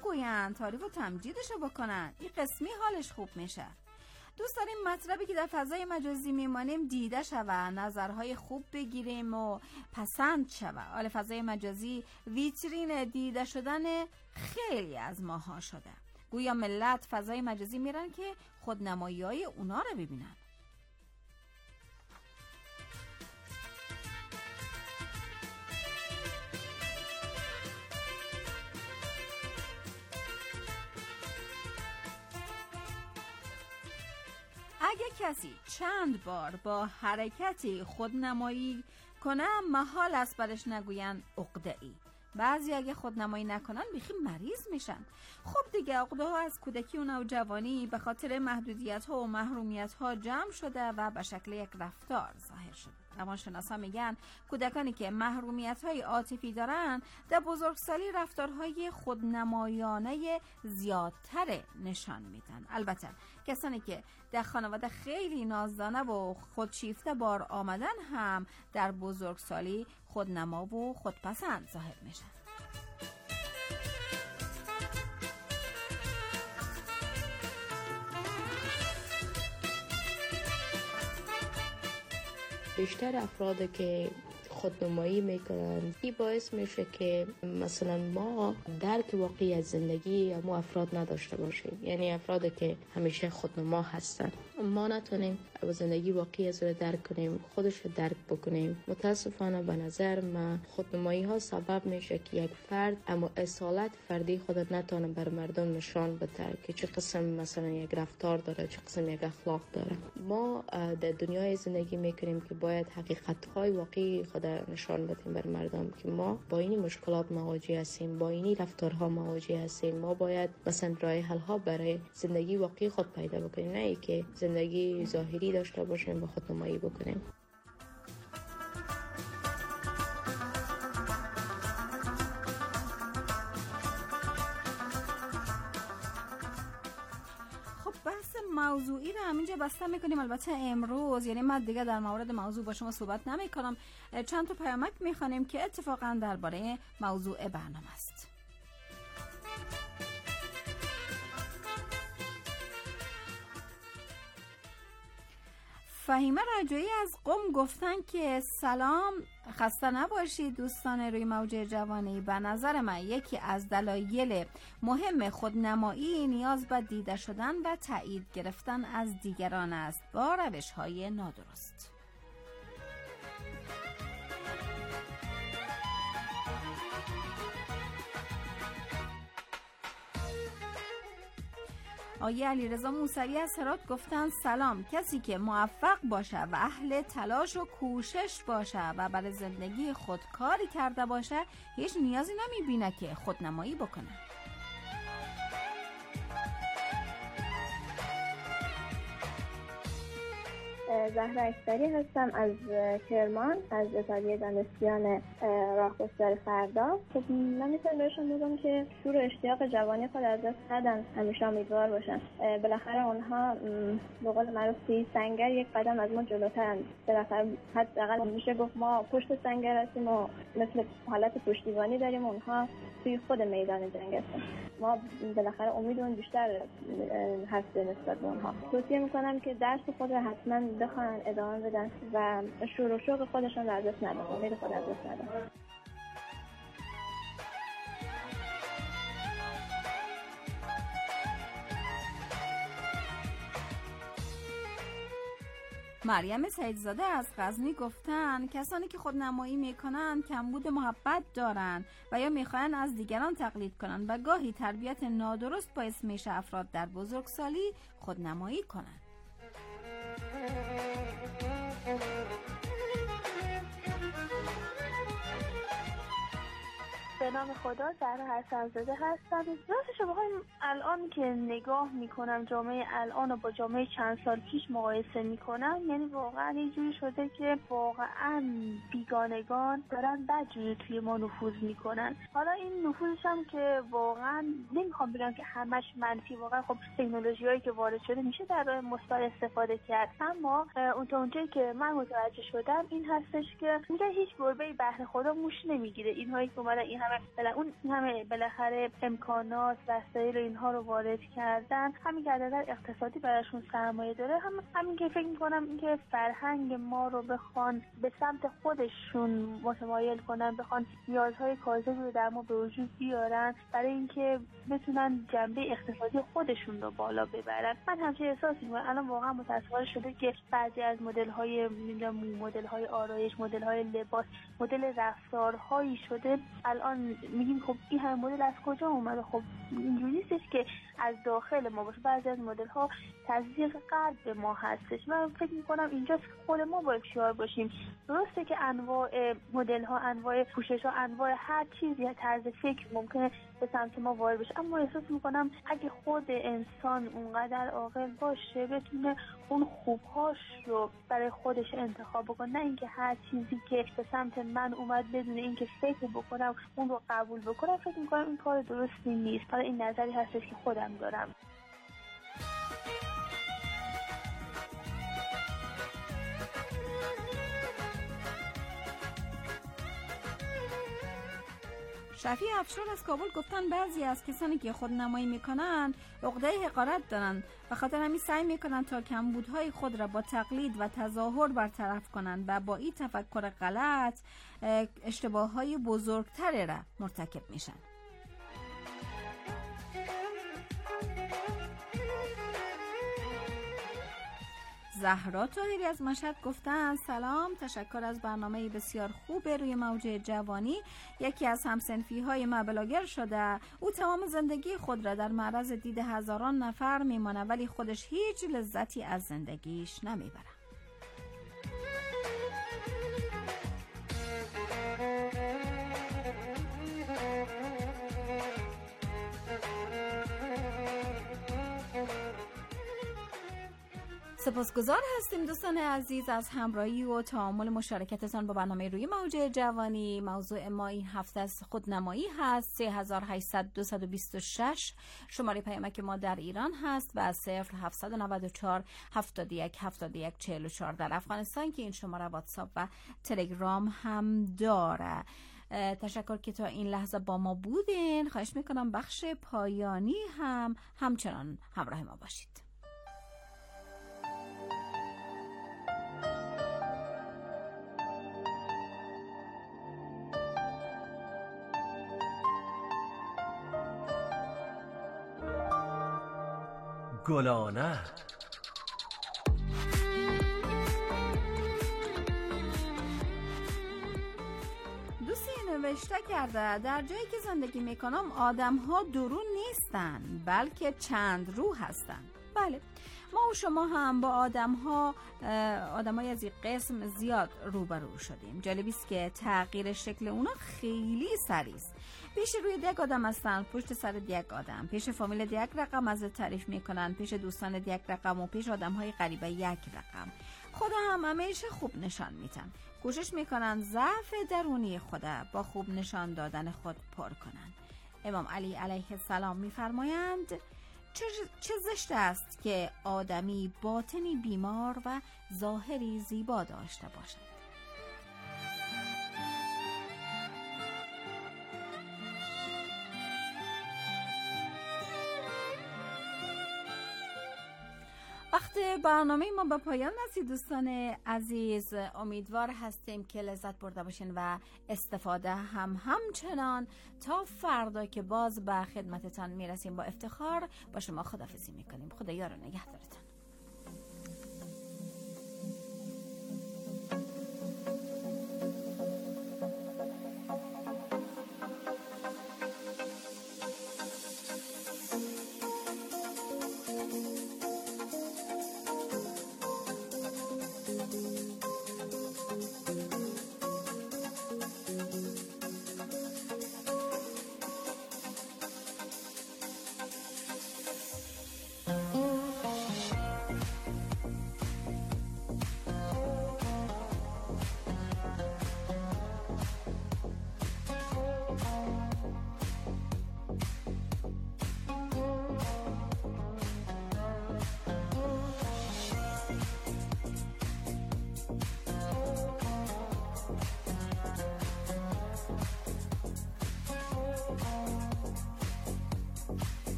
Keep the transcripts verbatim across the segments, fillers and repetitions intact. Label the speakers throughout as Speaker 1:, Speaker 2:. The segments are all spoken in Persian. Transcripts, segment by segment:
Speaker 1: بگوین، تعریف و تمجیدشو بکنن. این قسمی حالش خوب میشه. دوست داریم مطلبی که در فضای مجازی میمانیم دیده شوه، نظرهای خوب بگیریم و پسند شوه. حال فضای مجازی ویترین دیده شدن خیلی از ماها شده. گویا ملت فضای مجازی میرن که خودنمایی های اونا رو ببینن. اگه کسی چند بار با حرکتی خودنمایی کنه محال است برش نگوین عقده‌ای. بعضی اگه خودنمایی نکنن بیخی مریض میشن. خب دیگه عقده ها از کودکی و نوجوانی به خاطر محدودیت ها و محرومیت ها جمع شده و به شکل یک رفتار ظاهر شده. روانشناسا میگن کودکانی که محرومیت های عاطفی دارن در بزرگسالی رفتارهای خودنمایانه زیادتر نشان میدن. البته کسانی که در خانواده خیلی نازدانه و خودشیفته بار آمدن هم در بزرگسالی خودنما و خودپسند ظاهر میشن.
Speaker 2: بیشتر افرادی که خودنمایی میکنن این باعث میشه که مثلا ما درک واقعی از زندگی ما افراد نداشته باشیم. یعنی افرادی که همیشه خودنما هستن ما نتونیم زندگی واقعی از رو درک کنیم، خودش رو درک بکنیم. متاسفانه به نظر من خودنمایی ها سبب میشه که یک فرد اما اصالت فردی خود نتونه بر مردم نشان بده که چه قسم مثلا یک رفتار داره، چه قسم یک اخلاق داره. ما در دنیای زندگی میکنیم که باید حقیقت های واقعی خود نشان بدیم بر مردم که ما با این مشکلات مواجه هستیم، با این رفتارها مواجه هستیم. ما باید مثلا راه حل ها برای زندگی واقعی خود پیدا بکنیم، نه ای که زندگی ظاهری داشته باشیم و خودنمایی بکنیم.
Speaker 1: موضوعی رو همینجا بسته میکنیم. البته امروز یعنی من دیگه در مورد موضوع با شما صحبت نمیکنم، چند تا پیامک میخوانیم که اتفاقا درباره موضوع برنامه است. فهیمه رجایی از قم گفتن که سلام، خسته نباشید دوستان روی موج جوانی. به نظر من یکی از دلایل مهم خودنمایی نیاز به دیده شدن و تایید گرفتن از دیگران است با روش‌های نادرست. آیه علیرضا موسوی از هرات گفتن سلام، کسی که موفق باشه و اهل تلاش و کوشش باشه و برای زندگی خود کاری کرده باشه هیچ نیازی نمیبینه که خودنمایی بکنه.
Speaker 3: زهرا اکبری هستم از کرمان، از اتحادیه دانشجویان راهگذار فردا. خب من میتونم بهشون بگم که شور و اشتیاق جوانی خود از دست ندن، همیشه امیدوار باشن. بالاخره اونها به قول معروف توی سنگر یک قدم از ما جلوترن. بالاخره حداقل میشه گفت ما پشت سنگر هستیم و مثل حالت پشتیبانی داریم، اونها توی خود میدان جنگ هستن. ما بالاخره امیدمون بیشتر هست نسبت به اونها. توصیه میکنم که درس خود حتما بخوان ادامه بدن و شور و شوق خودشون رو از دست ندن، امید خود از دست ندن.
Speaker 1: مریم سیدزاده از غزنی گفتن کسانی که خودنمایی میکنن کمبود محبت دارن و یا میخواین از دیگران تقلید کنن و گاهی تربیت نادرست باعث میشه افراد در بزرگسالی خودنمایی کنن.
Speaker 4: به نام خدا، زهرا حسن‌زاده هستم. راستش بخوایم الان که نگاه میکنم جامعه الان رو با جامعه چند سال پیش مقایسه میکنم، یعنی واقعا یه جوری شده که واقعا بیگانگان دارن بدجوری توی ما نفوذ میکنن. حالا این نفوذش هم که واقعا نمیخوام بگم که همش منفی، واقعا خب تکنولوژی هایی که وارد شده میشه در راه مثبت استفاده کرد، اما اون تا اونجایی که من متوجه شدم این هستش که میگه هیچ گربه‌ای بهر خدا موش نمیگیره. اینهایی که اومدن این همه بله اون همه بالاخره امکانات وسایل و اینها رو وارد کردن، همین که در اقتصادی براشون سرمایه داره، هم همین که فکر می‌کنم اینکه فرهنگ ما رو بخوان به سمت خودشون متمایل کنن، بخوان نیازهای کاذب رو در ما به وجود بیارن برای اینکه بتونن جنبه اقتصادی خودشون رو بالا ببرن. من همچین احساسی می‌کنم. الان واقعا متأسفانه شده که بعضی از مدل‌های مدل‌های آرایش، مدل‌های لباس، مدل رفتارهایی شده الان میگیم خب این همه مدل از کجا اومده؟ خب اینجوری نیستش که از داخل ما باشه. بعضی از مدل‌ها تزریق غرب به ما هستش. من فکر می‌کنم اینجا خود ما باید هوشیار باشیم. درسته که انواع مدل‌ها، انواع پوشش‌ها، انواع هر چیزی، طرز فکر ممکنه به سمت ما وارد بشه، اما احساس می‌کنم اگه خود انسان اونقدر عاقل باشه بتونه اون خوبهاش رو برای خودش انتخاب بکنه، نه اینکه هر چیزی که به سمت من اومد بدون اینکه فکر بکنم اون رو قبول بکنم. فکر می‌کنم این کار درستی نیست. حالا این نظری هستش که خودم دارم.
Speaker 1: شفیع افشار از کابل گفتن بعضی از کسانی که خودنمایی میکنن عقده حقارت دارن، به خاطر همین سعی میکنن تا کمبودهای خود را با تقلید و تظاهر برطرف کنن و با این تفکر غلط اشتباههای بزرگتر را مرتکب میشن. زهرا طاهری از مشهد گفتن سلام، تشکر از برنامه بسیار خوب روی موج جوانی. یکی از همسنفی های ما بلاگر شده، او تمام زندگی خود را در معرض دید هزاران نفر میمانه ولی خودش هیچ لذتی از زندگیش نمیبره. سپاسگزار هستیم دوستان عزیز از همراهی و تعامل مشارکتتان با برنامه روی موج جوانی. موضوع ما این هفته از خودنمایی هست. سه هزار و هشتصد دویست و بیست و شش شماره پیامک ما در ایران هست و صفر هفتصد و نود و چهار هفتاد و یک هفتاد و یک چهل و چهار در افغانستان که این شماره واتساپ و تلگرام هم داره. تشکر که تا این لحظه با ما بودین. خواهش میکنم بخش پایانی هم همچنان همراه ما باشید.
Speaker 5: گلانه
Speaker 1: دوستی نوشته کرده در جایی که زندگی میکنم آدم ها درون نیستن بلکه چند روح هستن. بله، ما و شما هم با آدم ها آدم های از این قسم زیاد روبرو شدیم. جالب است که تغییر شکل اونا خیلی سریع است. پیش روی دیگ آدم هستن، پشت سر دیگ آدم، پیش فامیل دیگ رقم از تعریف میکنن، پیش دوستان دیگ رقم و پیش آدم های غریبه یک رقم. خدا هم همیشه خوب نشان میتن، کوشش میکنن ضعف درونی خدا با خوب نشان دادن خود پر کنن. امام علی علیه السلام میفرمایند چه, چه زشت است که آدمی باطنی بیمار و ظاهری زیبا داشته باشد. وقت برنامه ما به پایان رسید دوستان عزیز. امیدوار هستیم که لذت برده باشین و استفاده هم همچنان. تا فردا که باز به خدمتتان میرسیم با افتخار با شما خداحافظی میکنیم. خدا یار و نگهدارتان.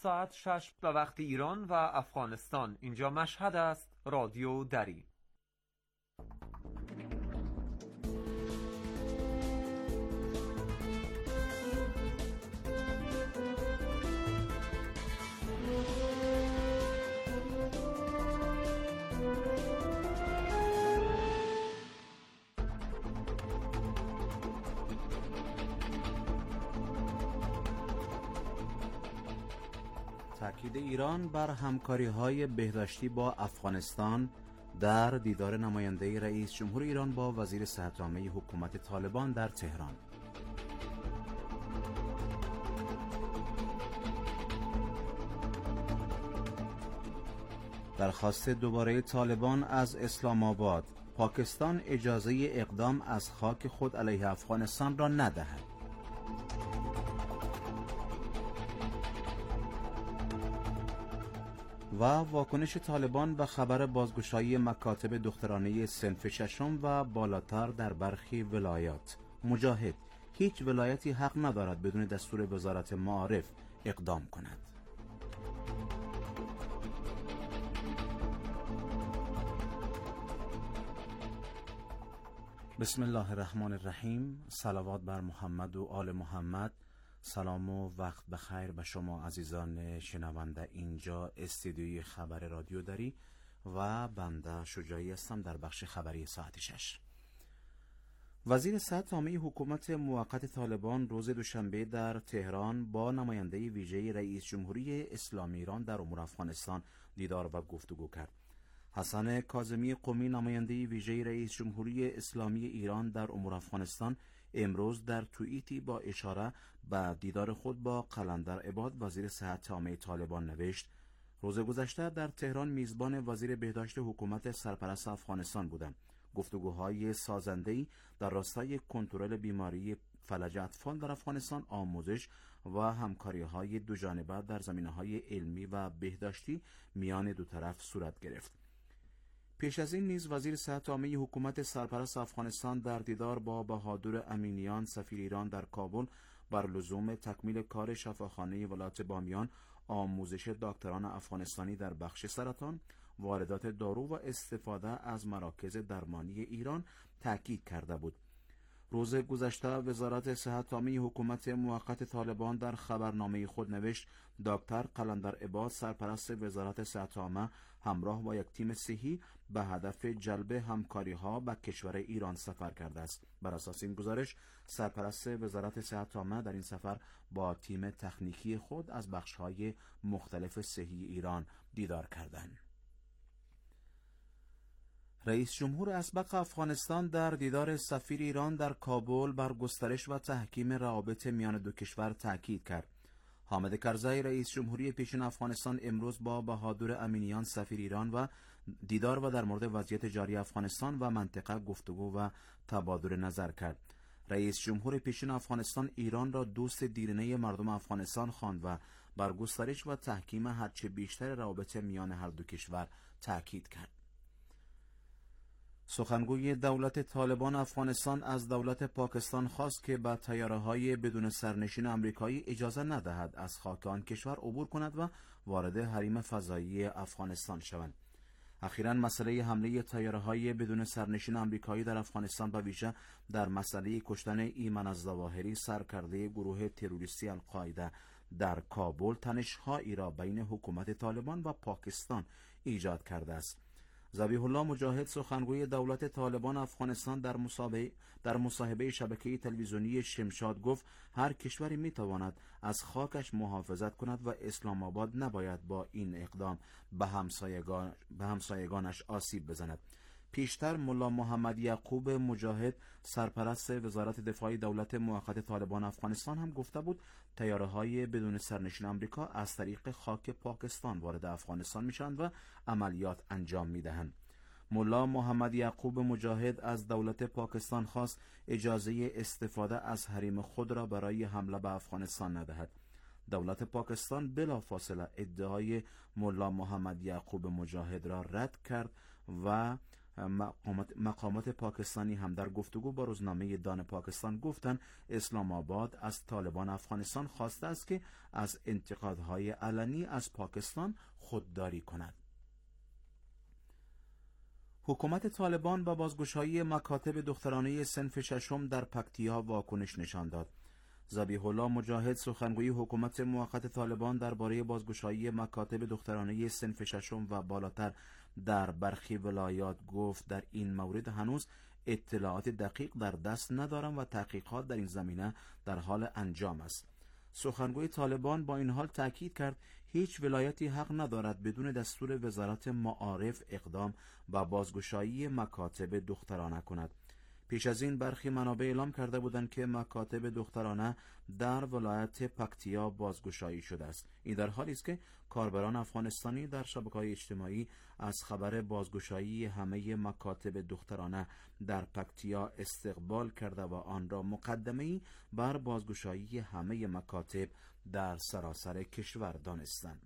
Speaker 5: ساعت شش به وقت ایران و افغانستان. اینجا مشهد است، رادیو دری.
Speaker 6: تاکید ایران بر همکاری‌های بهداشتی با افغانستان در دیدار نماینده رئیس جمهور ایران با وزیر صحت عامه حکومت طالبان در تهران. درخواست دوباره طالبان از اسلام آباد: پاکستان اجازه اقدام از خاک خود علیه افغانستان را ندهد. و واکنش طالبان به خبر بازگشایی مکاتب دخترانه صنف ششم و بالاتر در برخی ولایات. مجاهد: هیچ ولایتی حق ندارد بدون دستور وزارت معارف اقدام کند. بسم الله الرحمن الرحیم. صلوات بر محمد و آل محمد. سلام و وقت بخیر به شما عزیزان شنونده. اینجا استودیوی خبر رادیو دری و بنده شجاعی هستم در بخش خبری ساعت شش. وزیر صحت عامه حکومت موقت طالبان روز دوشنبه در تهران با نماینده ویژه رئیس جمهوری اسلامی ایران در امور افغانستان دیدار و گفتگو کرد. حسن کاظمی قمی، نماینده ویژه رئیس جمهوری اسلامی ایران در امور افغانستان، امروز در توییتی با اشاره به دیدار خود با قلندر عباد وزیر صحت عامه طالبان نوشت: روز گذشته در تهران میزبان وزیر بهداشت حکومت سرپرست افغانستان بودم. گفتگوهای سازنده‌ای در راستای کنترل بیماری فلج اطفال در افغانستان، آموزش و همکاری‌های دو جانبه در زمینه‌های علمی و بهداشتی میان دو طرف صورت گرفت. پیش از این نیز وزیر صحت عامه حکومت سرپرست افغانستان در دیدار با بهادر امینیان سفیر ایران در کابل بر لزوم تکمیل کار شفاخانه ولایت بامیان، آموزش دکتران افغانستانی در بخش سرطان، واردات دارو و استفاده از مراکز درمانی ایران تاکید کرده بود. روز گذشته وزارت صحت عامه حکومت موقت طالبان در خبرنامه خود نوشت: دکتر قلندر عباد، سرپرست وزارت صحت عامه، همراه با یک تیم صحی به هدف جلب همکاری‌ها به کشور ایران سفر کرده است. بر اساس این گزارش، سرپرست وزارت صحت عامه در این سفر با تیم تکنیکی خود از بخش‌های مختلف صحی ایران دیدار کردند. رئیس جمهور اسبق افغانستان در دیدار سفیر ایران در کابل بر گسترش و تحکیم روابط میان دو کشور تاکید کرد. حامد کرزی، رئیس جمهوری پیشین افغانستان، امروز با بهادر امینیان سفیر ایران و دیدار و در مورد وضعیت جاری افغانستان و منطقه گفتگو و تبادل نظر کرد. رئیس جمهور پیشین افغانستان ایران را دوست دیرینه مردم افغانستان خواند و بر گسترش و تحکیم هرچه بیشتر روابط میان هر دو کشور تاکید کرد. سخنگوی دولت طالبان افغانستان از دولت پاکستان خواست که به طیاره‌های بدون سرنشین آمریکایی اجازه ندهد از خاک آن کشور عبور کند و وارد حریم فضایی افغانستان شوند. اخیراً مسئله حمله طیاره‌های بدون سرنشین آمریکایی در افغانستان به ویژه در مسئله کشتن ایمن الظواهری، سرکرده گروه تروریستی القاعده در کابل، تنش‌هایی را بین حکومت طالبان و پاکستان ایجاد کرده است. ذبیح الله مجاهد، سخنگوی دولت طالبان افغانستان، در مصاحبه در مصاحبه شبکه تلویزیونی شمشاد گفت: هر کشوری میتواند از خاکش محافظت کند و اسلام آباد نباید با این اقدام به همسایگان به همسایگانش آسیب بزند. پیشتر ملا محمد یعقوب مجاهد، سرپرست وزارت دفاع دولت موقت طالبان افغانستان، هم گفته بود طیاره‌های بدون سرنشین آمریکا از طریق خاک پاکستان وارد افغانستان میشوند و عملیات انجام میدهند. ملا محمد یعقوب مجاهد از دولت پاکستان خواست اجازه استفاده از حریم خود را برای حمله به افغانستان ندهد. دولت پاکستان بلافاصله ادعای ملا محمد یعقوب مجاهد را رد کرد و مقامات, مقامات پاکستانی هم در گفتگو با روزنامه دان پاکستان گفتند اسلام آباد از طالبان افغانستان خواسته است که از انتقادهای علنی از پاکستان خودداری کند. حکومت طالبان با بازگشایی مکاتب دخترانه صنف ششم در پکتیا واکنش نشان داد. ذبیح الله مجاهد سخنگوی حکومت موقت طالبان درباره بازگشایی مکاتب دخترانه صنف ششم و بالاتر در برخی ولایات گفت در این مورد هنوز اطلاعات دقیق در دست ندارم و تحقیقات در این زمینه در حال انجام است. سخنگوی طالبان با این حال تاکید کرد هیچ ولایتی حق ندارد بدون دستور وزارت معارف اقدام و بازگشایی مکاتب دخترانه کند. پیش از این برخی منابع اعلام کرده بودند که مکاتب دخترانه در ولایت پکتیا بازگشایی شده است. این در حالی است که کاربران افغانستانی در شبکه‌های اجتماعی از خبر بازگشایی همه مکاتب دخترانه در پکتیا استقبال کرده و آن را مقدمه‌ای بر بازگشایی همه مکاتب در سراسر کشور دانستند.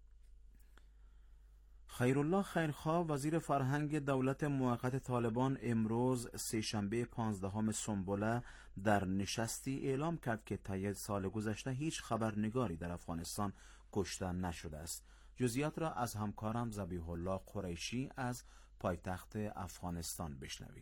Speaker 6: خیرالله خیرخواه وزیر فرهنگ دولت موقت طالبان امروز سه‌شنبه پانزدهم سنبله در نشستی اعلام کرد که طی سال گذشته هیچ خبرنگاری در افغانستان کشته نشده است. جزئیات را از همکارم ذبیح الله قریشی از پایتخت افغانستان بشنوید.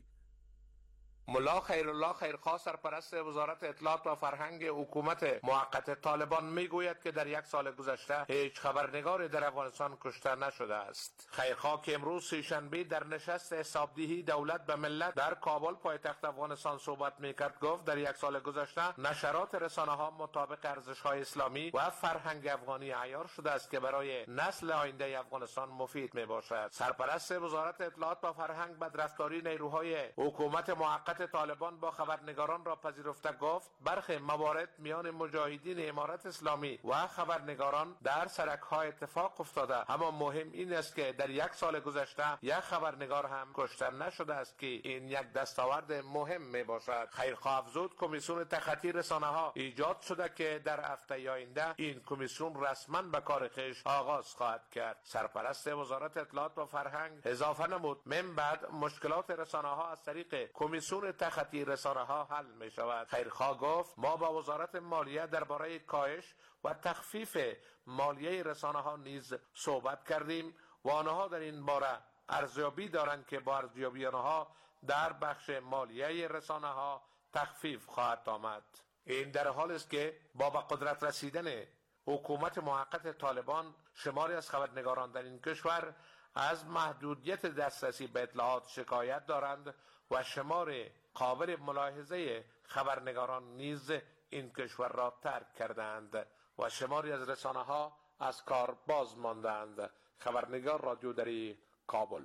Speaker 7: ملا خیرالله خیرخواه سرپرست وزارت اطلاعات و فرهنگ حکومت موقت طالبان میگوید که در یک سال گذشته هیچ خبرنگاری در افغانستان کشته نشده است. خیرخواه که امروز سه‌شنبه در نشست حسابدهی دولت به ملت در کابل پایتخت افغانستان صحبت میکرد گفت در یک سال گذشته نشرات رسانه ها مطابق ارزش های اسلامی و فرهنگ افغانی عیار شده است که برای نسل آینده افغانستان مفید می باشد. سرپرست وزارت اطلاعات و فرهنگ بدرفتاری نیروهای حکومت موقت طالبان با خبرنگاران را پذیرفته گفت برخی موارد میان مجاهدین امارت اسلامی و خبرنگاران در سرک‌های اتفاق افتاده، اما مهم این است که در یک سال گذشته یک خبرنگار هم کشته نشده است که این یک دستاورد مهم می باشد. خیرخواه افزود کمیسیون تخطی رسانه ها ایجاد شده که در هفته آینده این کمیسیون رسما به کار خویش آغاز خواهد کرد. سرپرست وزارت اطلاعات و فرهنگ اضافه نمود من بعد مشکلات رسانه ها از طریق کمیسیون تخطی رسانه ها حل می شود. خیرخواه گفت ما با وزارت مالیه درباره کاهش و تخفیف مالیه رسانه ها نیز صحبت کردیم و آنها در این باره ارزیابی دارند که با ارزیابی آنها در بخش مالیه رسانه ها تخفیف خواهد آمد. این در حال است که با به قدرت رسیدن حکومت موقت طالبان شماری از خبرنگاران در این کشور از محدودیت دسترسی به اطلاعات شکایت دارند و شمار قابل ملاحظه خبرنگاران نیز این کشور را ترک کردند و شماری از رسانه ها از کار باز ماندند. خبرنگار رادیو دری کابل.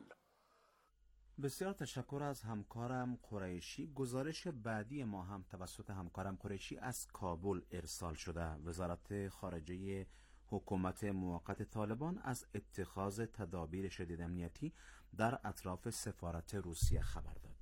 Speaker 6: بسیار تشکر از همکارم قریشی. گزارش بعدی ما هم توسط همکارم قریشی از کابل ارسال شده. وزارت خارجه حکومت موقت طالبان از اتخاذ تدابیر شدید امنیتی در اطراف سفارت روسیه خبر داد.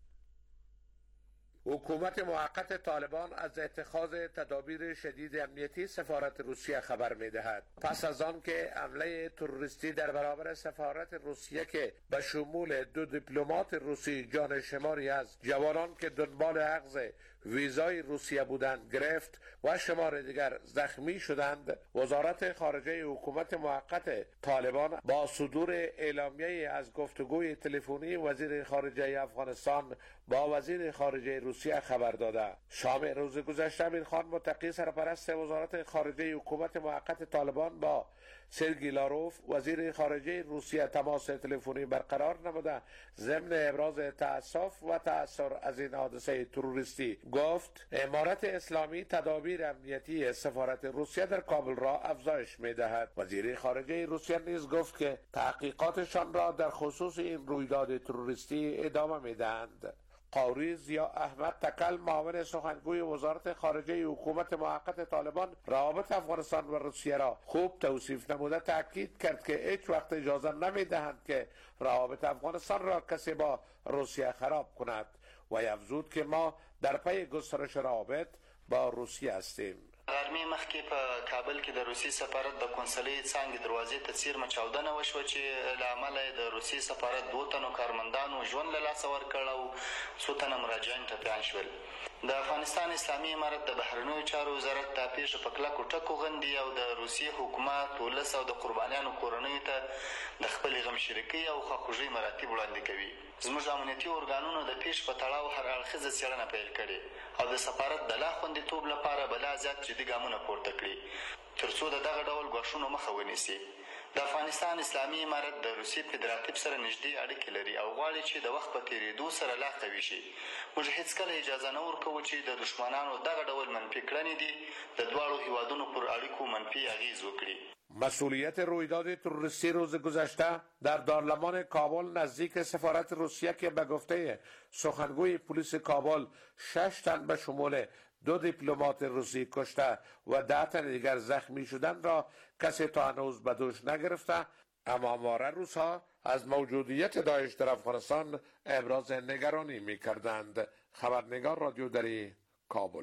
Speaker 7: حکومت موقت طالبان از اتخاذ تدابیر شدید امنیتی سفارت روسیه خبر می‌دهد. پس از آن که حمله تروریستی در برابر سفارت روسیه که به شمول دو دیپلمات روسی جان شماری از جوانان که دنبال اخذ ویزای روسیه بودند گرفت و شمار دیگر زخمی شدند، وزارت خارجه حکومت موقت طالبان با صدور اعلامیه از گفتگوی تلفنی وزیر خارجه افغانستان با وزیر خارجه روسیه خبر داده. شام روز گذشته امیر خان متقی سرپرست وزارت خارجه حکومت موقت طالبان با سرگی لاروف وزیر خارجه روسیه تماس تلفنی برقرار نموده ضمن ابراز تأسف و تأثر از این حادثه تروریستی گفت امارت اسلامی تدابیر امنیتی سفارت روسیه در کابل را افزایش می‌دهد. وزیر خارجه روسیه نیز گفت که تحقیقاتشان را در خصوص این رویداد تروریستی ادامه می‌دهند. قاری ضیا احمد تکل معاون سخنگوی وزارت خارجه حکومت موقت طالبان روابط افغانستان و روسیه را خوب توصیف نموده تاکید کرد که هیچ وقت اجازه نمی‌دهند که روابط افغانستان را کسی با روسیه خراب کند و افزود که ما در پی گسترش روابط با روسیه هستیم.
Speaker 8: غرمې مخکې په کابل کې د روسي سفارت د کنسلۍ څانګې دروازې ته څیرمه چاودنه وشوه چې له امله یې د روسي سفارت دوو تنو کارمندانو ژوند له لاسه ورکړ او څو تنه مراجعین ټپیان شول. د افغانستان اسلامي امارت د بهرنیو چارو وزارت دا پیښه په کلکو ټکو غندي او د روسي حکومت، ولس او د قربانیانو کورنیو ته د خپلې غمشریکۍ او خواخوږۍ مراتب وړاندې کوي. زموږ امنیتي ارګانونو د پیښې په تړاو هر اړخیزه څېړنه پیل کړې او د سفارت د لا خوندیتوب لپاره به لا زیات جدي ګامونه پورته کړي تر څو د دغه ډول ګواښونو مخه ونیسي. د افغانستان اسلامي امارت د روسي فدراتیب سره نږدې اړیکې لري او غواړي چې د وخت په تېرېدو سره لا قوي شي. موږ هېڅکله اجازه نه ورکوو چې د دښمنانو دغه ډول منفي کړنې دي د دواړو هیوادونو پر اړیکو منفی اغیز وکړي.
Speaker 7: مسئولیت رویداد تروریستی روز گذشته در دارالمان کابل نزدیک سفارت روسیه که به گفته سخنگوی پلیس کابل شش تن به شمول دو دیپلمات روسی کشته و ده تن دیگر زخمی شدن را کسی تا هنوز به دوش نگرفته، اما همواره روس‌ها از موجودیت داعش در افغانستان ابراز نگرانی می‌کردند. خبرنگار رادیو دری، کابل.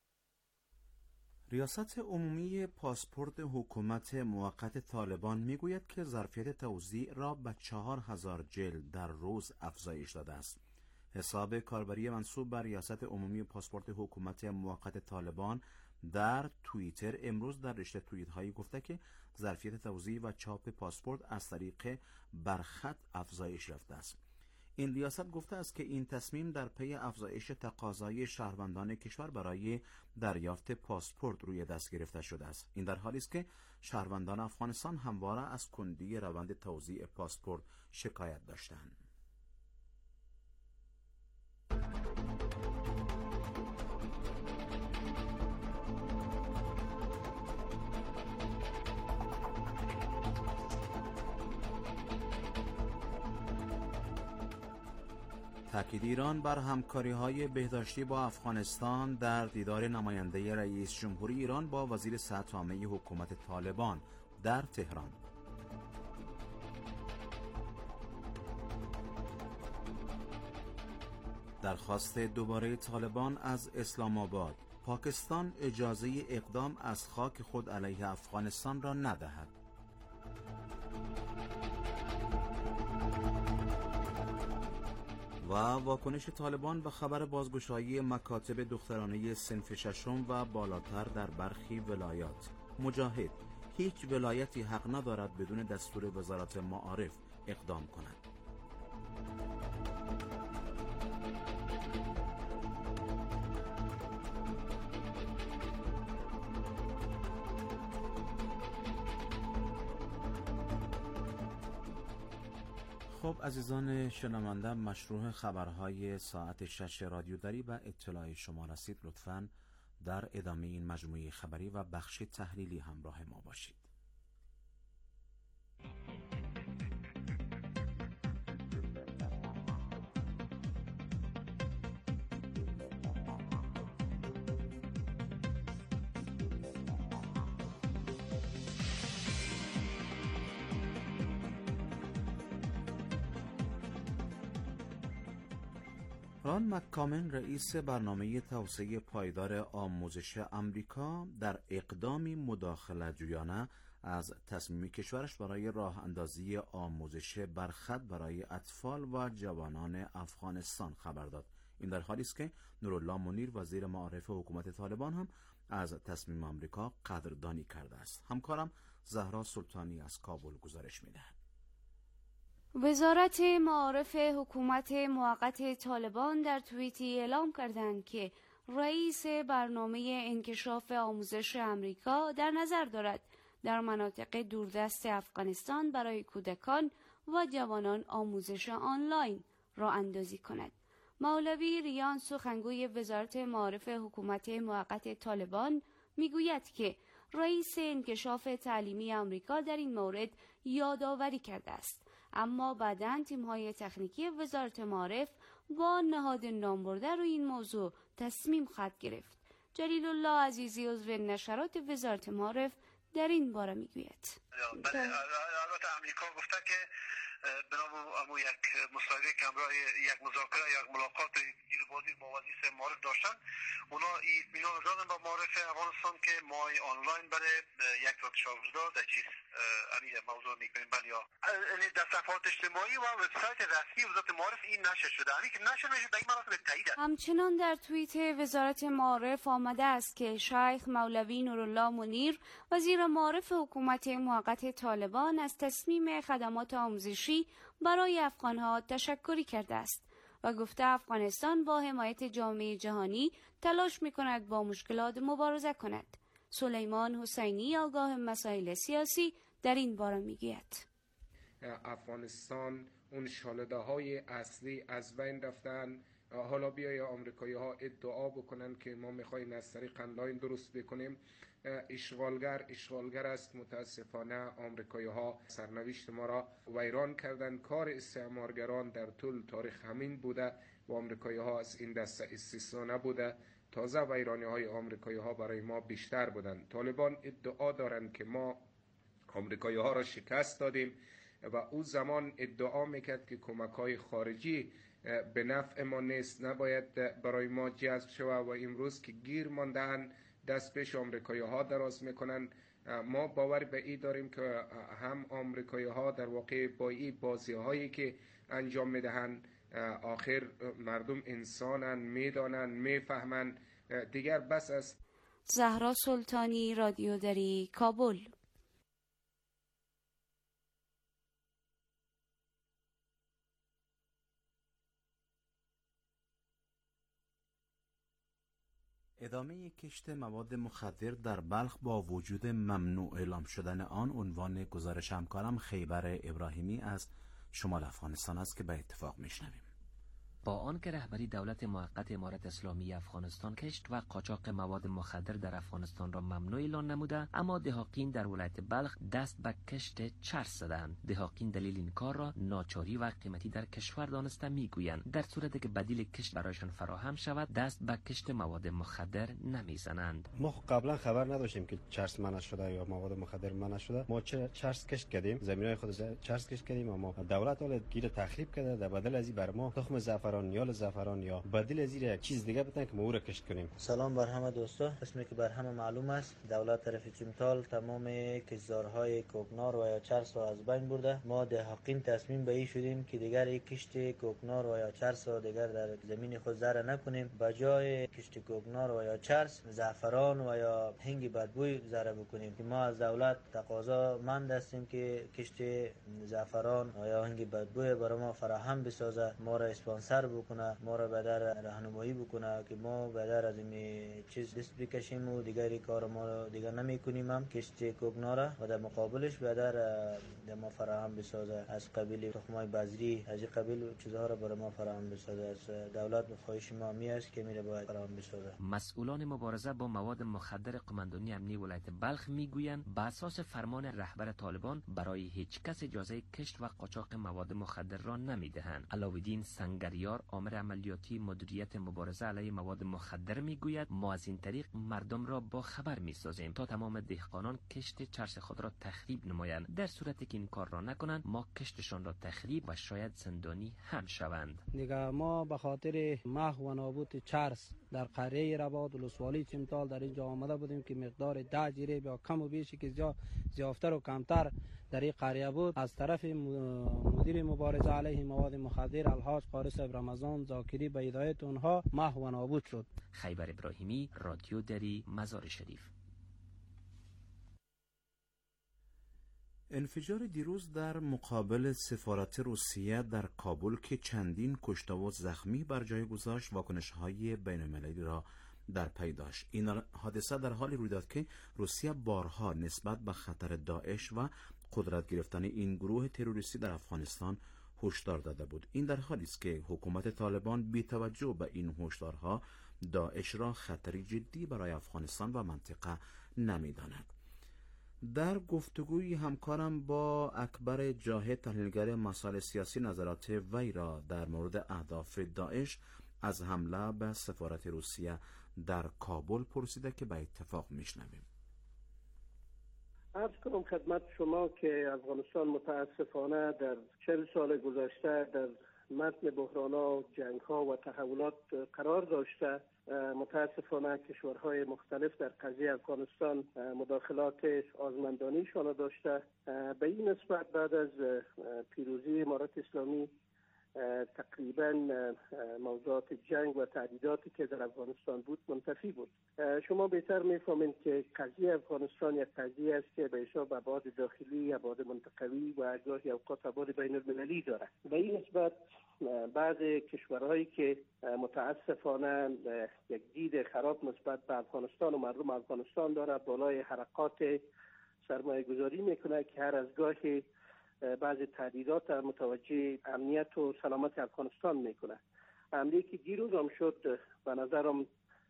Speaker 6: ریاست عمومی پاسپورت حکومت موقت طالبان میگوید که ظرفیت توزیع را به چهار هزار جلد در روز افزایش داده است. حساب کاربری منسوب بر ریاست عمومی پاسپورت حکومت موقت طالبان در توییتر امروز در رشته توییت هایی گفته که ظرفیت توزیع و چاپ پاسپورت از طریق برخط افزایش یافته است. این ریاست گفته است که این تصمیم در پی افزایش تقاضای شهروندان کشور برای دریافت پاسپورت روی دست گرفته شده است. این در حالی است که شهروندان افغانستان همواره از کندی روند توزیع پاسپورت شکایت داشتند. تاکید ایران بر همکاری‌های بهداشتی با افغانستان در دیدار نماینده رئیس جمهوری ایران با وزیر صحت عامه حکومت طالبان در تهران. درخواست دوباره طالبان از اسلام آباد: پاکستان اجازه اقدام از خاک خود علیه افغانستان را ندهد. و واکنش طالبان به خبر بازگشایی مکاتب دخترانه صنف ششم و بالاتر در برخی ولایات. مجاهد: هیچ ولایتی حق ندارد بدون دستور وزارت معارف اقدام کند. خب عزیزان شنونده، مشروع خبرهای ساعت شش رادیو دری و اطلاع شما رسید. لطفاً در ادامه این مجموعه خبری و بخش تحلیلی همراه ما باشید. ران مک‌کامن رئیس برنامه توسعه پایدار آموزش آمریکا در اقدامی مداخله جویانه از تصمیم کشورش برای راه اندازی آموزش برخط برای اطفال و جوانان افغانستان خبر داد. این در حالی است که نورالله منیر وزیر معارف حکومت طالبان هم از تصمیم آمریکا قدردانی کرده است. همکارم زهرا سلطانی از کابل گزارش می‌دهد.
Speaker 9: وزارت معارف حکومت موقت طالبان در توییتی اعلام کردند که رئیس برنامه انکشاف آموزش آمریکا در نظر دارد در مناطق دوردست افغانستان برای کودکان و جوانان آموزش آنلاین را اندازی کند. مولوی ریان سخنگوی وزارت معارف حکومت موقت طالبان میگوید که رئیس انکشاف تعلیمی آمریکا در این مورد یادآوری کرده است، اما بعداً تیم‌های تکنیکی وزارت معارف با نهاد نامبرده روی این موضوع تصمیم خواهد گرفت. جلیل الله عزیزی عضو نشرات وزارت معارف در این باره میگوید.
Speaker 10: البته آمریکا گفته که بنابراین اما یک مصاحبه که همراه یک مذاکره یک ملاقات دیربازی با وزیر معارف داشتن، اونا اطمینان دادن با معارف افغانستان که ما آنلاین برای یک ساعت شاگردار در چیز همین موضوع میکنیم. بله یا در صفحات اجتماعی و وبسایت رسمی وزارت معارف این نشر شده. همین که نشر میشه به این مراتب تایید.
Speaker 9: همچنان در توییت وزارت معارف آمده است که شیخ مولوی نورالله منیر وزیر معارف حکومت موقت طالبان از تصمیم خدمات آموزشی برای افغانها تشکری کرده است و گفته افغانستان با حمایت جامعه جهانی تلاش می‌کند با مشکلات مبارزه کند. سلیمان حسینی آگاه مسائل سیاسی در این باره میگوید
Speaker 11: افغانستان اون شالده های اصلی از بین رفتن. حالا بیای آمریکایی ها ادعا بکنن که ما میخوایم از طریق آنلاین درست بکنیم. اشغالگر اشغالگر است. متاسفانه آمریکایی ها سرنوشت ما را ویران کردن. کار استعمارگران در طول تاریخ همین بوده و آمریکایی ها از این دسته استثنا نبوده. تازه ویرانی های آمریکایی ها برای ما بیشتر بودن. طالبان ادعا دارند که ما آمریکایی ها را شکست دادیم و او زمان ادعا میکرد که کمک های خارجی به نفع ما نیست، نباید برای ما جذب شود و امروز که گیر ماندن دست پیش آمریکایی ها دراز میکنن. ما باور به این داریم که هم آمریکایی ها در واقع با این بازی هایی که انجام میدهن آخر مردم انسانن، میدانن، میفهمن. دیگر بس است.
Speaker 9: زهرا سلطانی، رادیو دری، کابل.
Speaker 6: ادامه کشت مواد مخدر در بلخ با وجود ممنوع اعلام شدن آن عنوان گزارش همکارم خیبر ابراهیمی از شمال افغانستان است که به اتفاق میشنویم.
Speaker 12: با آنکه رهبری دولت موقت امارت اسلامی افغانستان کشت و قاچاق مواد مخدر در افغانستان را ممنوع اعلان نموده، اما دهاقین در ولایت بلخ دست به کشت چرس زدند. دهاقین دلیل این کار را ناچاری و قیمتی در کشور دانسته میگویند. در صورتی که بدیل کشت برایشان فراهم شود دست به کشت مواد مخدر نمیزنند.
Speaker 13: ما قبلا خبر نداشتیم که چرس منع شده یا مواد مخدر منع شده. ما چرس کشت کردیم، زمینای خود چرس کشت کردیم، اما دولت حالا گیر تخریب کرده. در بدل از این بر ما تخم زعفران یا زعفران یا بدیل از این چیز دیگه بتن که ما او را کشت کنیم.
Speaker 14: سلام بر همه دوستا. اسمی که بر همه معلوم است، دولت طرف چمتال تمام کشتزارهای کوکنار و یا چرس را از بین برده. ما دهاقین تصمیم به این شدیم که دیگر یک کشت کوکنار و یا چرس را دیگر در زمین خود زرع نکنیم. به جای کشت کوکنار و یا چرس زعفران و یا هنگ بدبوی زرع بکنیم. که ما از دولت تقاضا مند هستیم که کشت زعفران و یا هنگ بدبوی برای ما فراهم بسازه، ما را اسپانسر بکنه، ما را به در راهنمایی بکنه که ما به در از این چیز دست بکشیم و دیگری کار ما دیگر نمی کنیم. هم کشت کوکنار و در مقابلش به در ما فراهم بسازه. از قبیل تخمای بذری از این قبیل چیزها را برای ما فراهم بسازه. از دولت خواهش ما می است که میره باید فراهم بسازه.
Speaker 12: مسئولان مبارزه با مواد مخدر قماندانی امنی ولایت بلخ میگویند به اساس فرمان رهبر طالبان برای هیچ کس اجازه کشت و قاچاق مواد مخدر را نمیدهند. علاوالدین سنگریار آمر عملیاتی مدیریت مبارزه علیه مواد مخدر میگوید ما از این طریق مردم را با خبر میسازیم تا تمام دهقانان کشت چرس خود را تخریب نمایند. در صورتی که این کار را نکنند ما کشتشان را تخریب و شاید زندانی هم شوند.
Speaker 15: دیگه ما به خاطر محو و نابود چرس در قریه رباط ولسوالی چمتال در اینجا آمده بودیم که مقدار ده جریب یا کم و بیشی که زیاد زیافتر و کمتر در این قریه بود، از طرف مدیر مبارزه علیه مواد مخدر الحاج قارس رمضان زاکری به هدایت اونها محو و نابود شد.
Speaker 12: خیبر ابراهیمی، رادیو دری، مزار شریف.
Speaker 6: انفجار دیروز در مقابل سفارت روسیه در کابل که چندین کشته و زخمی بر جای گذاشت واکنش‌های بین‌المللی را در پی داشت. این حادثه در حالی روی داد که روسیه بارها نسبت به خطر داعش و قدرت گرفتن این گروه تروریستی در افغانستان هشدار داده بود. این در حالی است که حکومت طالبان بی توجه به این هشدارها داعش را خطری جدی برای افغانستان و منطقه نمی‌داند. در گفتگوی همکارم با اکبر جاهد تحلیلگر مسائل سیاسی نظرات وی را در مورد اهداف داعش از حمله به سفارت روسیه در کابل پرسیده که به اتفاق میشنویم.
Speaker 16: عرض کنم خدمت شما که افغانستان متاسفانه در چهل سال گذشته در متن بحران‌ها، جنگ‌ها و تحولات قرار داشته. متاسفانه کشورهای مختلف در قضیه افغانستان مداخلات آزمندانیشان داشته. به این نسبت بعد از پیروزی امارت اسلامی تقریبا موضوعات جنگ و تهدیداتی که در افغانستان بود منتفی بود. شما بهتر میفهمید که قضیه افغانستان یک قضیه است که به حساب ابعاد داخلی، ابعاد منطقوی و گاهی اوقات ابعاد بین المللی داره. به این نسبت بعض کشورهایی که متاسفانه یک دید خراب نسبت به افغانستان و مردم افغانستان داره، بالای حرکات سرمایه گذاری میکنه که هر از گاهی بعضی تهدیدات متوجه امنیت و سلامت افغانستان میکنه. حمله که دیروز هم شد به نظرم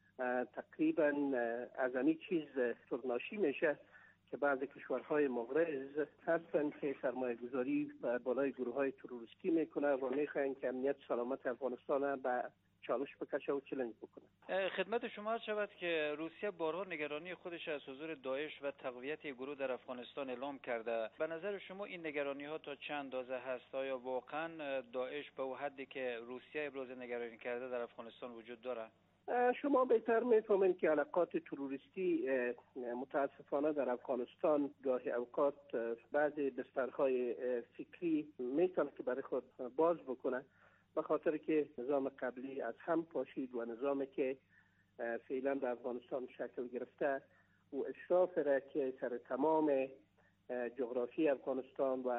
Speaker 16: تقریبا از این چیز ناشی میشه که بعضی کشورهای مغرض هستند که سرمایه گذاری بالای گروه های تروریستی میکنه و میخواین که امنیت سلامت افغانستان به چالش بکشه و چالش بکنه.
Speaker 17: خدمت شما شود که روسیه بارها نگرانی خودش از حضور داعش و تقویت گروه در افغانستان اعلام کرده. به نظر شما این نگرانی ها تا چند اندازه هست؟ آیا واقعا داعش به اون حدی که روسیه ابراز نگرانی کرده در افغانستان وجود داره؟
Speaker 16: شما بهتر میفهمید که علاقات تروریستی متاسفانه در افغانستان گاهی اوقات بعضی بسترهای فکری میتونه که برای خود باز بکنه، به خاطر که نظام قبلی از هم پاشید و نظامی که فعلا در افغانستان شکل گرفته و اشراف را که سر تمام جغرافی افغانستان و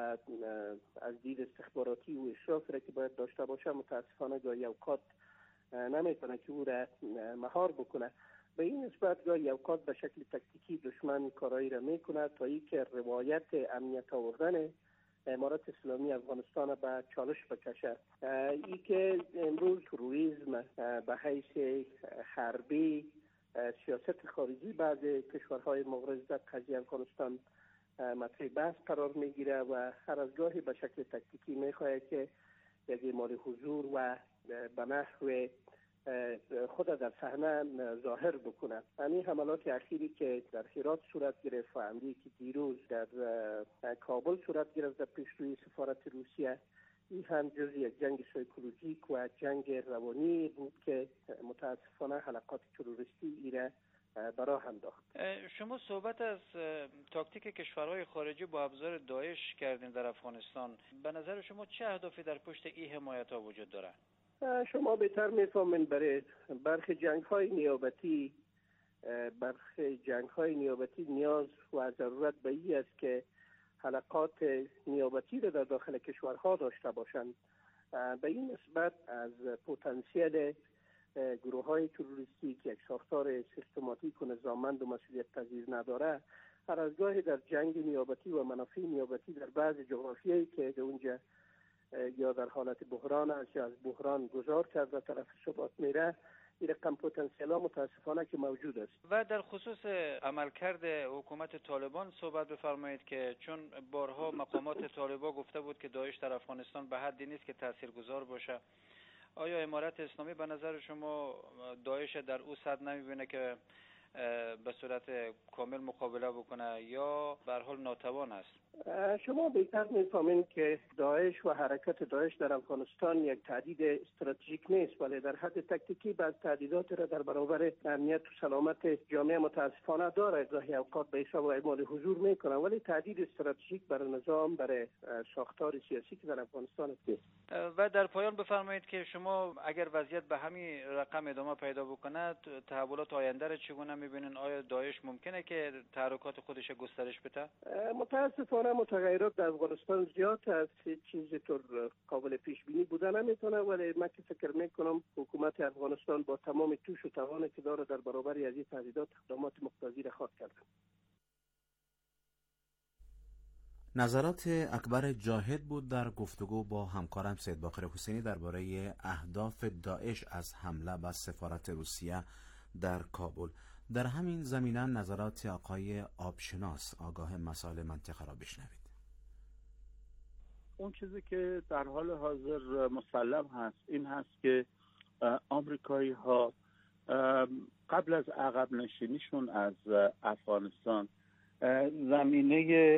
Speaker 16: از دید استخباراتی و اشراف را که باید داشته باشه متاسفانه گاهی اوقات نمیتونه که او را مهار بکنه. به این نسبت گاهی اوقات به شکل تکتیکی دشمن کارایی را میکنه تا اینکه روایت امنیت آوردن امارت اسلامی افغانستان به چالش بکشه. ای که امروز تروریسم به حیث حربی سیاست خارجی بعض کشورهای مغرض در قضیه افغانستان مطرح بحث قرار میگیره و هر از گاهی به شکل تکتیکی میخواهد که یک اعمال حضور و به نحو خود در صحنه ظاهر بکنه. همین حملات اخیری که در هرات صورت گرفت و حمله که دیروز در کابل صورت گرفت در پیشروی سفارت روسیه، این هم جز یک جنگ سایکولوژیک و جنگ روانی بود که متاسفانه حلقات تروریستی ایره براه انداخت.
Speaker 17: شما صحبت از تاکتیک کشورهای خارجی با ابزار داعش کردین در افغانستان. به نظر شما چه اهدافی در پشت این حمایت ها وجود داره؟
Speaker 16: شما بهتر میفهمین برای برخی جنگ های نیابتی برخی جنگ های نیابتی نیاز و ضرورت به این است که حلقات نیابتی را در داخل کشورها داشته باشند. به این نسبت از پتانسیل گروه های تروریستی که یک ساختار سیستماتیک و نظاممند و مسئولیت پذیر نداره، هر از گاهی در جنگ نیابتی و منافع نیابتی در بعض جغرافیایی که در اونجا یا در حالت بحران است یا از بحران گذار کرده طرف ثبات میره، این رقم پتانسیل ها متاسفانه که موجود است.
Speaker 17: و در خصوص عملکرد حکومت طالبان صحبت بفرمایید که چون بارها مقامات طالبان گفته بود که داعش در افغانستان به حدی نیست که تاثیرگذار باشه. آیا امارت اسلامی به نظر شما داعش در او صد نمیبینه که به صورت کامل مقابله بکنه یا به هر حال ناتوان است؟
Speaker 16: شما بهتر میفهمید که داعش و حرکت داعش در افغانستان یک تهدید استراتژیک نیست، ولی در حد تکتیکی بعض تهدیدات را در برابر امنیت و سلامت جامعه متاسفانه داره. گاهی اوقات به حساب اعمال حضور میکنه، ولی تهدید استراتژیک برای نظام، برای ساختار سیاسی که در افغانستان است.
Speaker 17: و در پایان بفرمایید که شما اگر وضعیت به همین رقم ادامه پیدا بکنه، تحولات آینده را چگونه میبینین؟ آیا داعش ممکنه که تحرکات خودش گسترش بده؟
Speaker 16: متاسفانه متغیرات در افغانستان زیاد است، چیزی طور قابل پیش بینی بودن نمیتونه، ولی من که فکر میکنم حکومت افغانستان با تمام توش و توانی که داره در برابر از این تهدیدات اقدامات مقتضی را خواهد کرد.
Speaker 6: نظرات اکبر جاهد بود در گفتگو با همکارم سید باقر حسینی درباره اهداف داعش از حمله به سفارت روسیه در کابل. در همین زمینه نظرات آقای آبشناس آگاه مسائل منطقه را بشنوید.
Speaker 18: اون چیزی که در حال حاضر مسلم هست این هست که آمریکایی ها قبل از عقب نشینیشون از افغانستان زمینه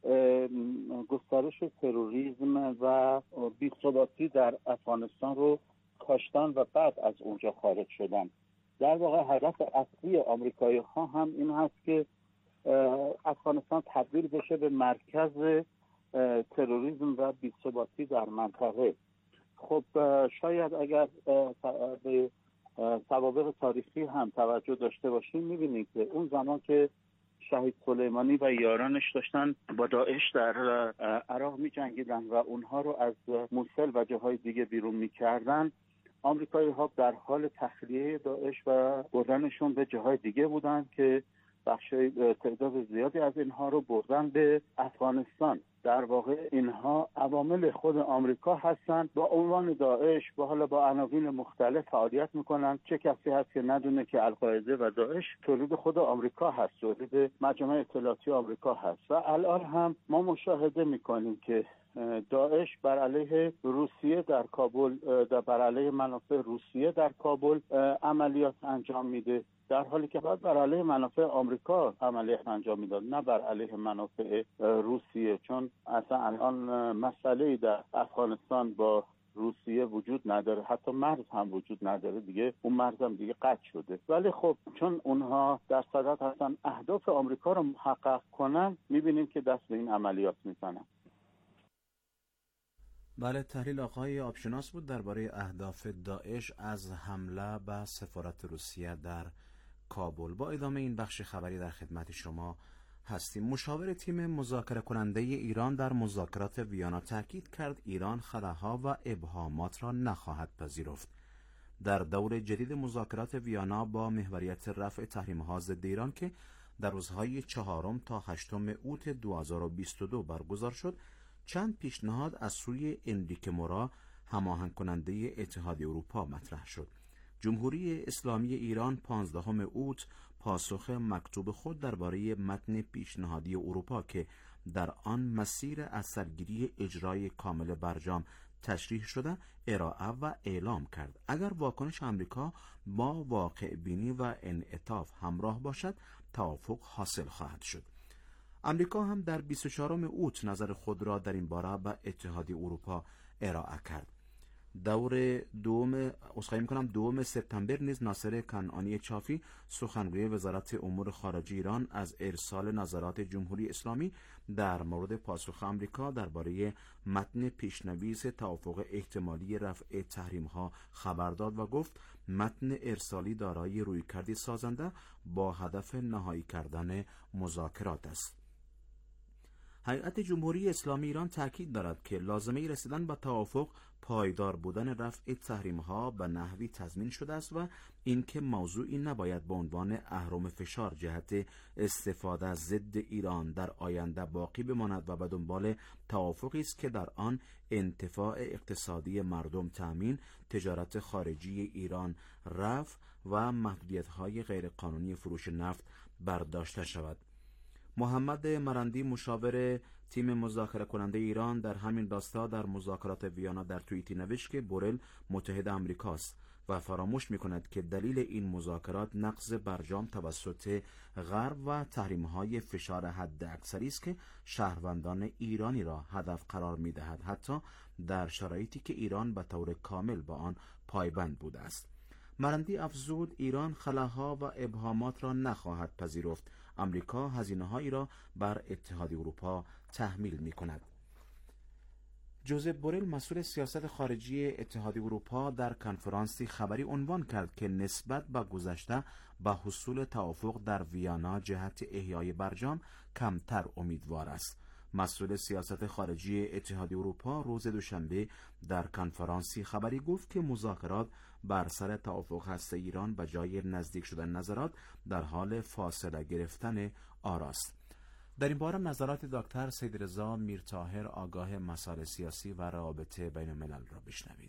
Speaker 18: گسترش تروریسم و بی‌ثباتی در افغانستان رو کاشتن و بعد از اونجا خارج شدن. در واقع هدف اصلی آمریکایی ها هم این هست که افغانستان تبدیل بشه به مرکز تروریسم و بی‌ثباتی در منطقه. خب شاید اگر به سوابق تاریخی هم توجه داشته باشیم می‌بینیم که اون زمان که شهید سلیمانی و یارانش داشتن با داعش در عراق می‌جنگیدن و اونها رو از موصل و جاهای دیگه بیرون می‌کردن، آمریکایی ها در حال تخلیه داعش و بردنشون به جاهای دیگه بودن که بخش تعداد زیادی از اینها رو بردن به افغانستان. در واقع اینها عوامل خود آمریکا هستند، با عنوان داعش با حالا با عناوین مختلف فعالیت میکنن. چه کسی هست که ندونه که القاعده و داعش تولید خود آمریکا هست، تولید مجمع اطلاعاتی آمریکا هست و الان هم ما مشاهده میکنیم که داعش بر علیه روسیه در کابل، بر علیه منافع روسیه در کابل عملیات انجام میده، در حالی که باید بر علیه منافع آمریکا عملیات انجام میداد، نه بر علیه منافع روسیه. چون اصلا الان مسئله‌ای در افغانستان با روسیه وجود نداره، حتی مرز هم وجود نداره دیگه، اون مرز هم دیگه قطع شده. ولی خب چون اونها در صدد هستن اهداف آمریکا رو محقق کنن، میبینیم که دست به این عملیات میزنن.
Speaker 6: بله، تحلیل آقای آبشناس بود درباره اهداف داعش از حمله به سفارت روسیه در کابل. با ادامه این بخش خبری در خدمت شما هستیم. مشاور تیم مذاکره کننده ایران در مذاکرات ویانا تاکید کرد ایران خلاها و ابهامات را نخواهد پذیرفت. در دور جدید مذاکرات ویانا با محوریت رفع تحریم‌ها ضد ایران که در روزهای چهارم تا هشتم اوت دو هزار و بیست و دو برگزار شد، چند پیشنهاد از سوی انریکه مورا، هماهنگ کننده اتحادیه اروپا، مطرح شد. جمهوری اسلامی ایران پانزدهم اوت پاسخ مکتوب خود درباره متن پیشنهادی اروپا که در آن مسیر اثرگیری اجرای کامل برجام تشریح شده ارائه و اعلام کرد. اگر واکنش آمریکا با واقع بینی و انعطاف همراه باشد، توافق حاصل خواهد شد. آمریکا هم در بیست و چهارم اوت نظر خود را در این باره به اتحادیه اروپا ارائه کرد. دور دوم اسخای میکنم دوم سپتامبر نیز ناصر کنعانی چافی، سخنگوی وزارت امور خارجه ایران، از ارسال نظرات جمهوری اسلامی در مورد پاسخ آمریکا درباره متن پیشنویس توافق احتمالی رفع تحریم‌ها خبر داد و گفت متن ارسالی دارای رویکردی سازنده با هدف نهایی کردن مذاکرات است. هیئت جمهوری اسلامی ایران تاکید دارد که لازمه رسیدن به توافق پایدار بودن رفع تحریم‌ها به نحوی تضمین شده است و اینکه موضوعی نباید به عنوان اهرم فشار جهت استفاده از ضد ایران در آینده باقی بماند و به دنبال توافقی است که در آن انتفاع اقتصادی مردم تامین، تجارت خارجی ایران رفع و محدودیت‌های غیرقانونی فروش نفت برداشته شود. محمد مرندی، مشاور تیم مذاکره کننده ایران، در همین راستا در مذاکرات ویانا در توییتی نوشت که بورل متحد آمریکاست و فراموش می‌کند که دلیل این مذاکرات نقض برجام توسط غرب و تحریم‌های فشار حد اکثری است که شهروندان ایرانی را هدف قرار می‌دهد، حتی در شرایطی که ایران به طور کامل با آن پایبند بوده است. مرندی افزود ایران خلاها و ابهامات را نخواهد پذیرفت. آمریکا هزینه‌هایی را بر اتحادیه اروپا تحمیل می‌کند. جوزپ بورل، مسئول سیاست خارجی اتحادیه اروپا، در کنفرانسی خبری عنوان کرد که نسبت به گذشته به حصول توافق در ویانا جهت احیای برجام کمتر امیدوار است. مسئول سیاست خارجی اتحادیه اروپا روز دوشنبه در کنفرانسی خبری گفت که مذاکرات بر سر توافق هسته ایران به جای نزدیک شدن نظرات در حال فاصله گرفتن آراست. در این باره نظرات دکتر سیدرضا میرطاهر، آگاه مسائل سیاسی و روابط بین الملل را بشنوید.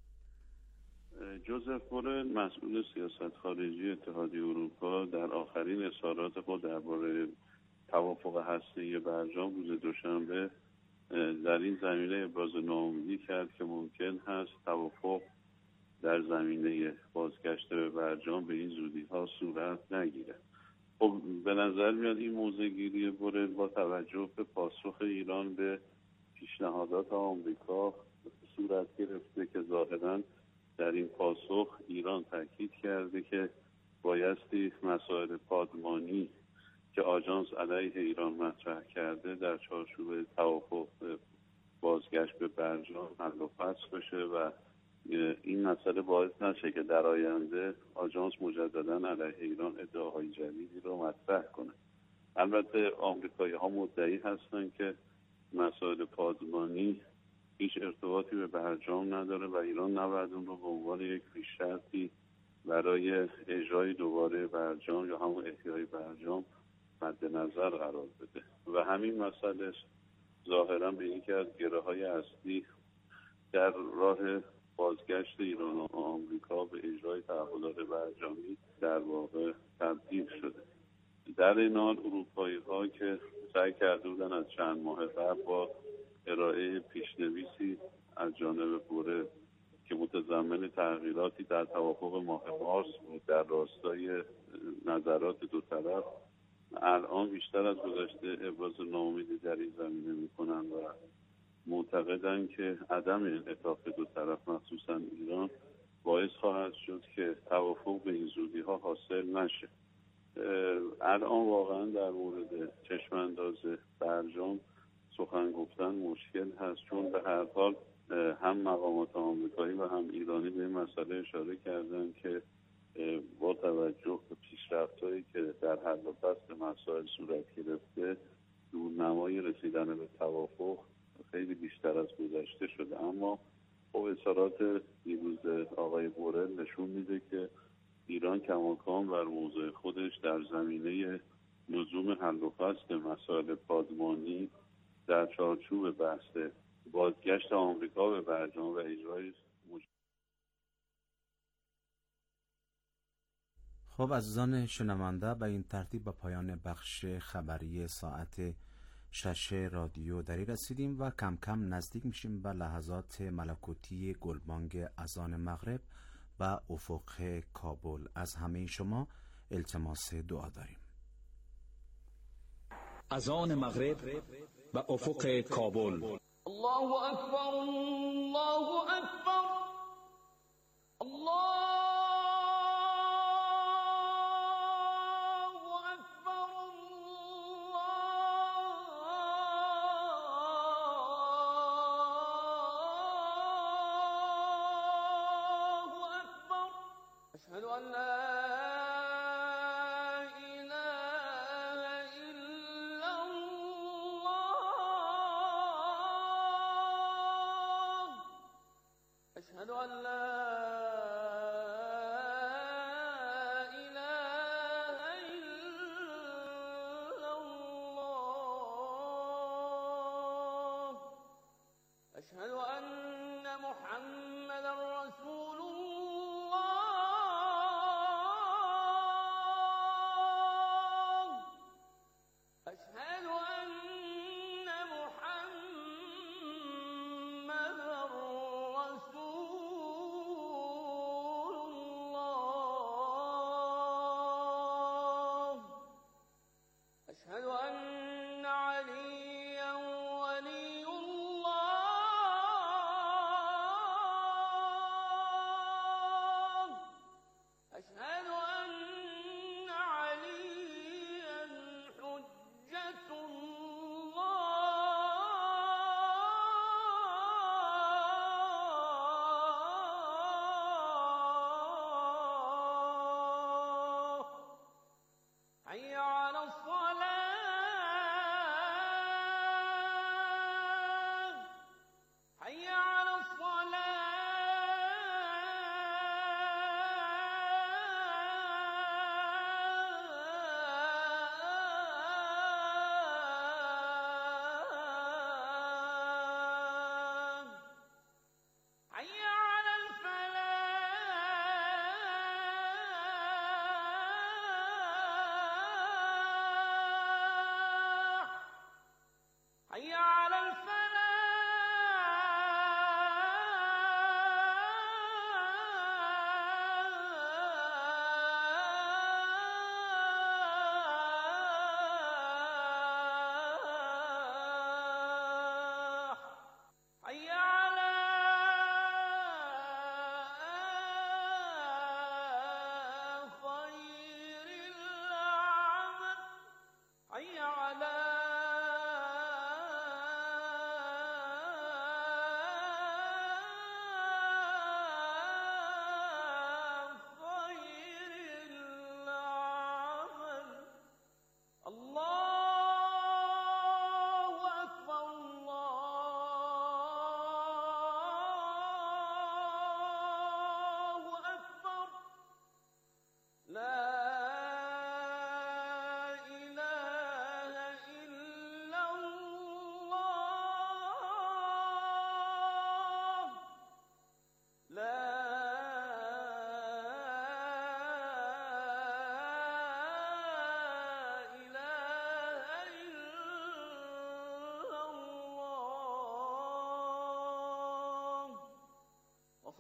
Speaker 19: جوزف بورل، مسئول سیاست خارجی اتحادیه اروپا، در آخرین اظهارات خود درباره توافق هسته‌ای برجام روز دوشنبه در این زمینه ابراز ناامیدی کرد که ممکن هست توافق در زمینه بازگشت به برجام به این زودی ها صورت نگیرد. خب به نظر میاد این موضع‌گیری بورل با توجه به پاسخ ایران به پیشنهادات آمریکا صورت گرفته که ظاهراً در این پاسخ ایران تاکید کرده که بایستی مسائل پادمانی که آژانس علیه ایران مطرح کرده در چارچوب توافق بازگشت به برجام حل و فصل بشه و این مسئله باعث نشه که در آینده آژانس مجددا علیه ایران ادعاهای جدیدی رو مطرح کنه. البته آمریکایی ها مدعی هستن که مسائل پادمانی هیچ ارتباطی به برجام نداره و ایران نباید اون رو به عنوان یک پیش‌شرطی برای اجرای دوباره برجام یا همون احیای برجام مد نظر قرار بده و همین مسئله ظاهرا به یکی از گره‌های اصلی در راه بازگشت ایران و آمریکا به اجرای تعهدات برجامی در واقع تبدیل شده. در این حال اروپایی‌ها که سعی کرده بودن از چند ماه قبل با ارائه پیشنویسی از جانب بورل که متضمن تغییراتی در توافق ماه مارس بود در راستای نظرات دو طرف، الان بیشتر از گذشته ابراز ناامیدی در این زمینه میکنن و معتقدن که عدم انعطاف دو طرف مخصوصا ایران باعث خواهد شد که توافق به این زودی ها حاصل نشه. الان واقعا در مورد چشم انداز برجام سخن گفتن مشکل هست، چون به هر حال هم مقامات آمریکایی و هم ایرانی به این مسئله اشاره کردن که با توجه به پیشرفت‌هایی که در حل و فصل مسائل صورت گرفته دورنمای رسیدن به توافق خیلی بیشتر از گذشته شده. اما خب اظهارات دیروز آقای بورل نشون میده که ایران کماکان بر موضع خودش در زمینه لزوم حل و فصل مسائل پادمانی در چارچوب بحث بازگشت آمریکا به برجام و اجرای مج...
Speaker 6: خب عزیزان شنونده، به این ترتیب به پایان بخش خبری ساعت شش رادیو دری رسیدیم و کم کم نزدیک میشیم به لحظات ملکوتی گلبانگ اذان مغرب و افق کابل. از همه شما التماس دعا داریم.
Speaker 20: اذان مغرب و افق کابل.
Speaker 21: الله اکبر، الله اکبر، الله أشهد أن محمد رسول الله. أشهد أن محمد رسول الله. أشهد أن عليا ولي الله.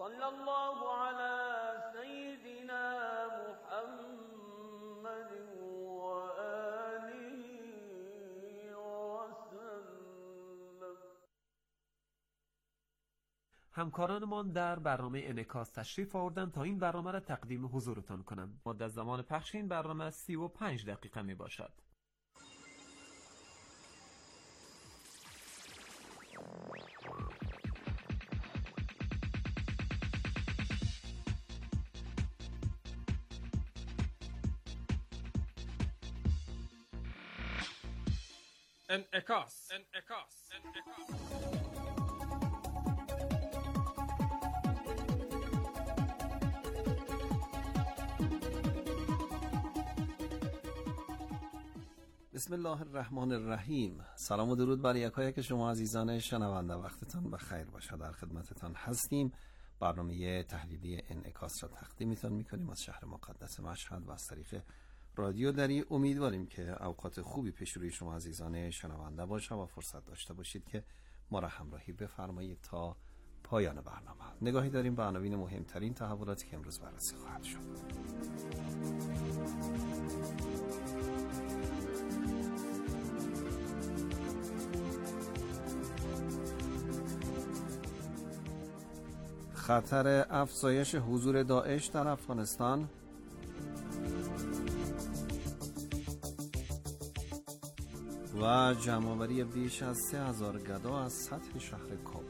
Speaker 21: صلی الله علی سیدنا محمد و آله و سلم.
Speaker 5: همکارانمان در برنامه انعکاس تشریف آوردند تا این برنامه را تقدیم حضورتان کنند. مدت زمان پخش این برنامه سی و پنج دقیقه می باشد.
Speaker 2: انعکاس انعکاس انعکاس
Speaker 22: بسم الله الرحمن الرحیم. سلام و درود بر یکایک شما عزیزان شنونده. وقتتان بخیر باشه. در خدمتتان هستیم. برنامه تحلیلی انعکاس را تقدیمتان میکنیم از شهر مقدس مشهد و از طریق رادیو دری. امیدواریم که اوقات خوبی پیش روی شما عزیزان شنونده باشه و فرصت داشته باشید که ما را همراهی بفرمایید تا پایان برنامه. نگاهی داریم به عناوین مهمترین تحولاتی که امروز بررسی خواهد شد. خطر افزایش حضور داعش در افغانستان، و جمع‌آوری بیش از سه هزار گدا از سطح شهر کابل.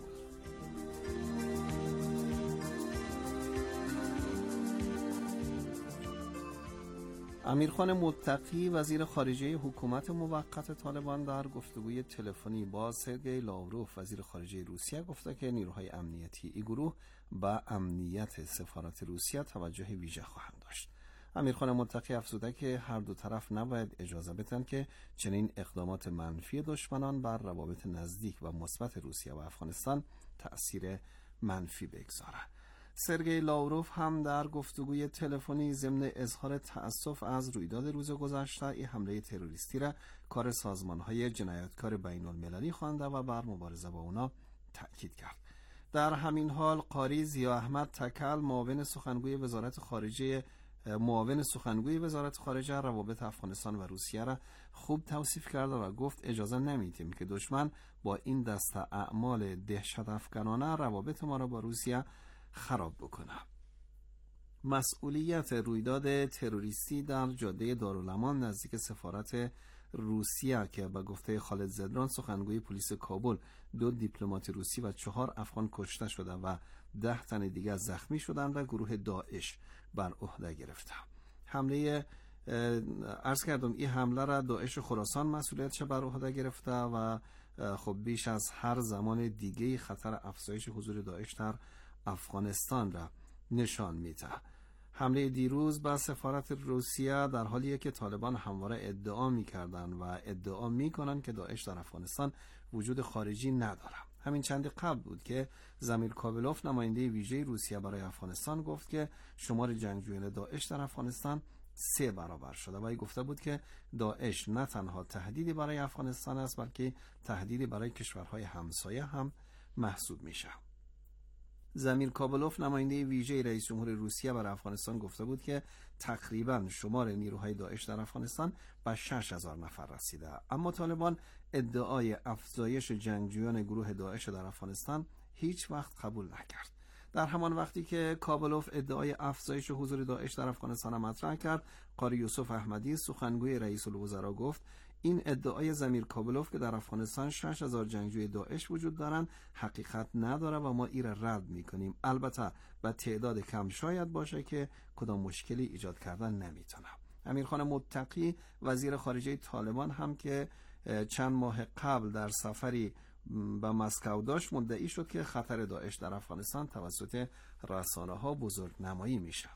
Speaker 22: امیرخان متقی وزیر خارجه حکومت موقت طالبان در گفتگوی تلفنی با سرگئی لاوروف وزیر خارجه روسیه گفته که نیروهای امنیتی این گروه به امنیت سفارت روسیه توجه ویژه خواهند داشت. امیرخان متقی افزوده که هر دو طرف نباید اجازه بدن که چنین اقدامات منفی دشمنان بر روابط نزدیک و مثبت روسیه و افغانستان تأثیر منفی بگذاره. سرگئی لاوروف هم در گفتگوی تلفنی ضمن اظهار تأسف از رویداد روز گذشته این حمله تروریستی را کار سازمان‌های جنایتکار بین‌المللی خوانده و بر مبارزه با اونا تأکید کرد. در همین حال قاری ضیا احمد تکل معاون سخنگوی وزارت خارجه معاون سخنگوی وزارت خارجه روابط افغانستان و روسیه را خوب توصیف کرده و گفت اجازه نمیدیم که دشمن با این دسته اعمال دهشت افکنانه روابط ما را با روسیه خراب بکنه. مسئولیت رویداد تروریستی در جاده دارالامان نزدیک سفارت روسیه که به گفته خالد زدران سخنگوی پلیس کابل دو دیپلمات روسی و چهار افغان کشته شده و ده تن دیگر زخمی شدند و گروه داعش بر عهده گرفته. حمله عرض کردم این حمله را داعش خراسان مسئولیتش بر عهده گرفته و خب بیش از هر زمان دیگه خطر افزایش حضور داعش در افغانستان را نشان میده. حمله دیروز به سفارت روسیه در حالیه که طالبان همواره ادعا میکردن و ادعا میکنن که داعش در افغانستان وجود خارجی نداره. همین چند قبل بود که زمیر کابلوف نماینده ویژه روسیه برای افغانستان گفت که شمار جنگجویان داعش در افغانستان سه برابر شده و ای گفته بود که داعش نه تنها تهدیدی برای افغانستان است بلکه تهدیدی برای کشورهای همسایه هم محسوب میشه. زمیر کابلوف نماینده ویژه رئیس جمهور روسیه برای افغانستان گفته بود که تقریبا شمار نیروهای داعش در افغانستان به شش هزار نفر رسیده، اما طالبان ادعای افزایش جنگجویان گروه داعش در افغانستان هیچ وقت قبول نکرد. در همان وقتی که کابلوف ادعای افزایش حضور داعش در افغانستان مطرح کرد، قاری یوسف احمدی سخنگوی رئیس الوزراء گفت این ادعای زمیر کابلوف که در افغانستان شش هزار جنگجوی داعش وجود دارند حقیقت نداره و ما این را رد میکنیم. البته به تعداد کم شاید باشه که کدام مشکلی ایجاد کردن نمیتونه. امیرخان متقی وزیر خارجه طالبان هم که چند ماه قبل در سفری به مسکو داشت مدعی شد که خطر داعش در افغانستان توسط رسانه ها بزرگ نمایی میشه.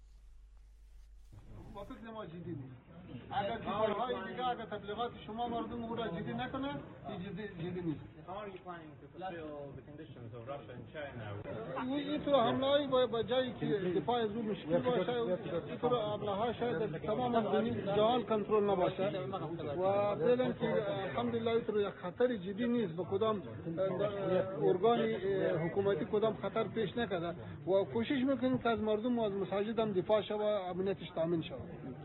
Speaker 23: با فکر ما جدی نیست. اگر کشورهای دیگه اگر تبلیغات شما مردم او را جدی نکنه این جدی, جدی نیست. اینطور حمله های با جایی که دفاع از اون مشکل باشه، اینطور حمله ها شاید تمام جهان کنترل نباشه و بلن که الحمدلله اینطور یک خطر جدی نیست، به کدام ارگان حکومتی کدام خطر پیش نکرده و کوشش میکنیم که از مردم و از مساجد هم دفاع شود و امنیتش تامین شود.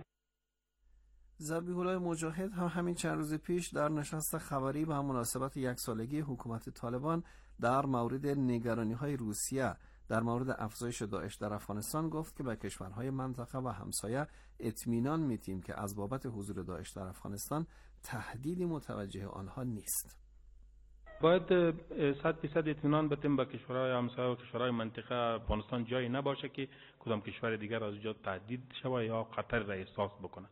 Speaker 22: ذبیح الله مجاهد هم همین چند روز پیش در نشست خبری به مناسبت یک سالگی حکومت طالبان در مورد نگرانی‌های روسیه در مورد افزایش داعش در افغانستان گفت که به کشورهای منطقه و همسایه اطمینان می‌دهیم که از بابت حضور داعش در افغانستان تهدیدی متوجه آنها نیست.
Speaker 1: باید صد درصد اطمینان بدیم به کشورهای همسایه و کشورهای منطقه افغانستان جایی نباشه که کدام کشور دیگر از جا تهدید شود یا خطر را احساس بکنه.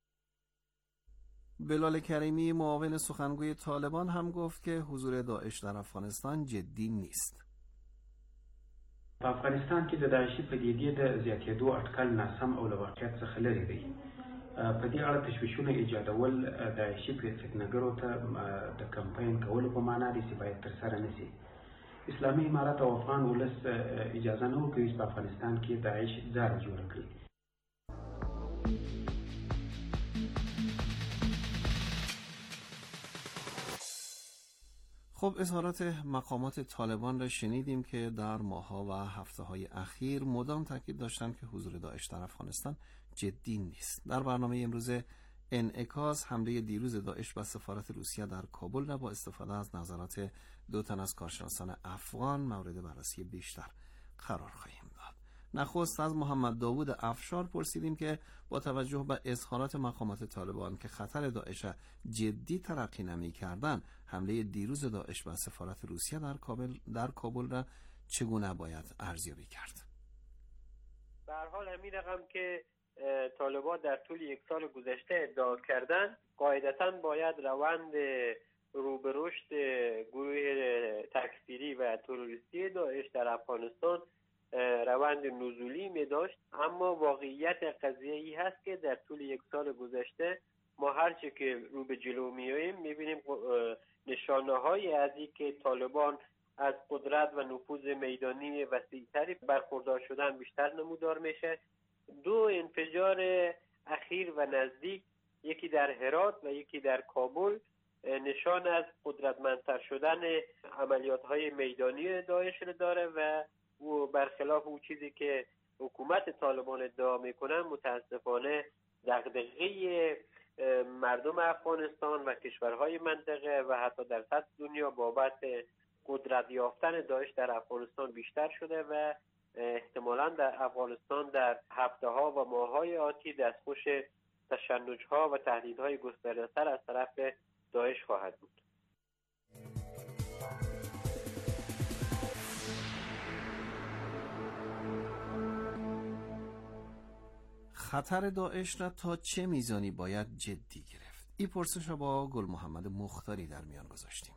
Speaker 22: بلال کریمی معاون سخنگوی طالبان هم گفت که حضور داعش در افغانستان جدی نیست.
Speaker 3: په افغانستان کې د داعشي پدیدې د زیاتېدو اټکل ناسم او له واقعیت څخه لرې دی. په دې اړه تشویشونه ایجادول داعشي پرېکنګرو ته د کمپاین کولو په معنا دي چې باید ترسره نشي. اسلامي امارت او افغان ولس اجازه نه ورکوي چې په افغانستان کې داعش ځای جوړ کړي.
Speaker 22: خب اظهارات مقامات طالبان را شنیدیم که در ماه‌ها و هفته‌های اخیر مدام تاکید داشتند که حضور داعش در افغانستان جدی نیست. در برنامه امروز انعکاس حمله دیروز داعش به سفارت روسیه در کابل را با استفاده از نظرات دو تن از کارشناسان افغان مورد بررسی بیشتر قرار خواهیم داد. نخست از محمد داوود افشار پرسیدیم که با توجه به اظهارات مقامات طالبان که خطر داعش جدی تلقی نمی‌کردند، حمله دیروز داعش به سفارت روسیه در کابل در کابل را چگونه باید ارزیابی کرد؟
Speaker 4: به هر حال همین رقم که طالبان در طول یک سال گذشته ادعا کردند، قاعدتاً باید روند رو به رشد گروه تکفیری و تروریستی داعش در افغانستان روند نزولی می داشت، اما واقعیت قضیه ای هست که در طول یک سال گذشته ما هرچه که رو به جلو میاییم میبینیم نشانه های از این که طالبان از قدرت و نفوذ میدانی وسیع‌تری برخوردار شدن بیشتر نمودار میشه. دو انفجار اخیر و نزدیک، یکی در هرات و یکی در کابل، نشان از قدرتمندتر شدن عملیات های میدانی داعش داره و و برخلاف اون چیزی که حکومت طالبان ادعا میکنن، متاسفانه دغدغه مردم افغانستان و کشورهای منطقه و حتی در سطح دنیا بابت قدرت یافتن داعش در افغانستان بیشتر شده و احتمالاً در افغانستان در هفته‌ها و ماه‌های آتی دستخوش تشنج‌ها و تهدیدهای گسترده‌تر از طرف داعش خواهد بود.
Speaker 22: خطر داعش را تا چه میزانی باید جدی گرفت؟ این پرسش را با گل محمد مختاری در میان گذاشتیم.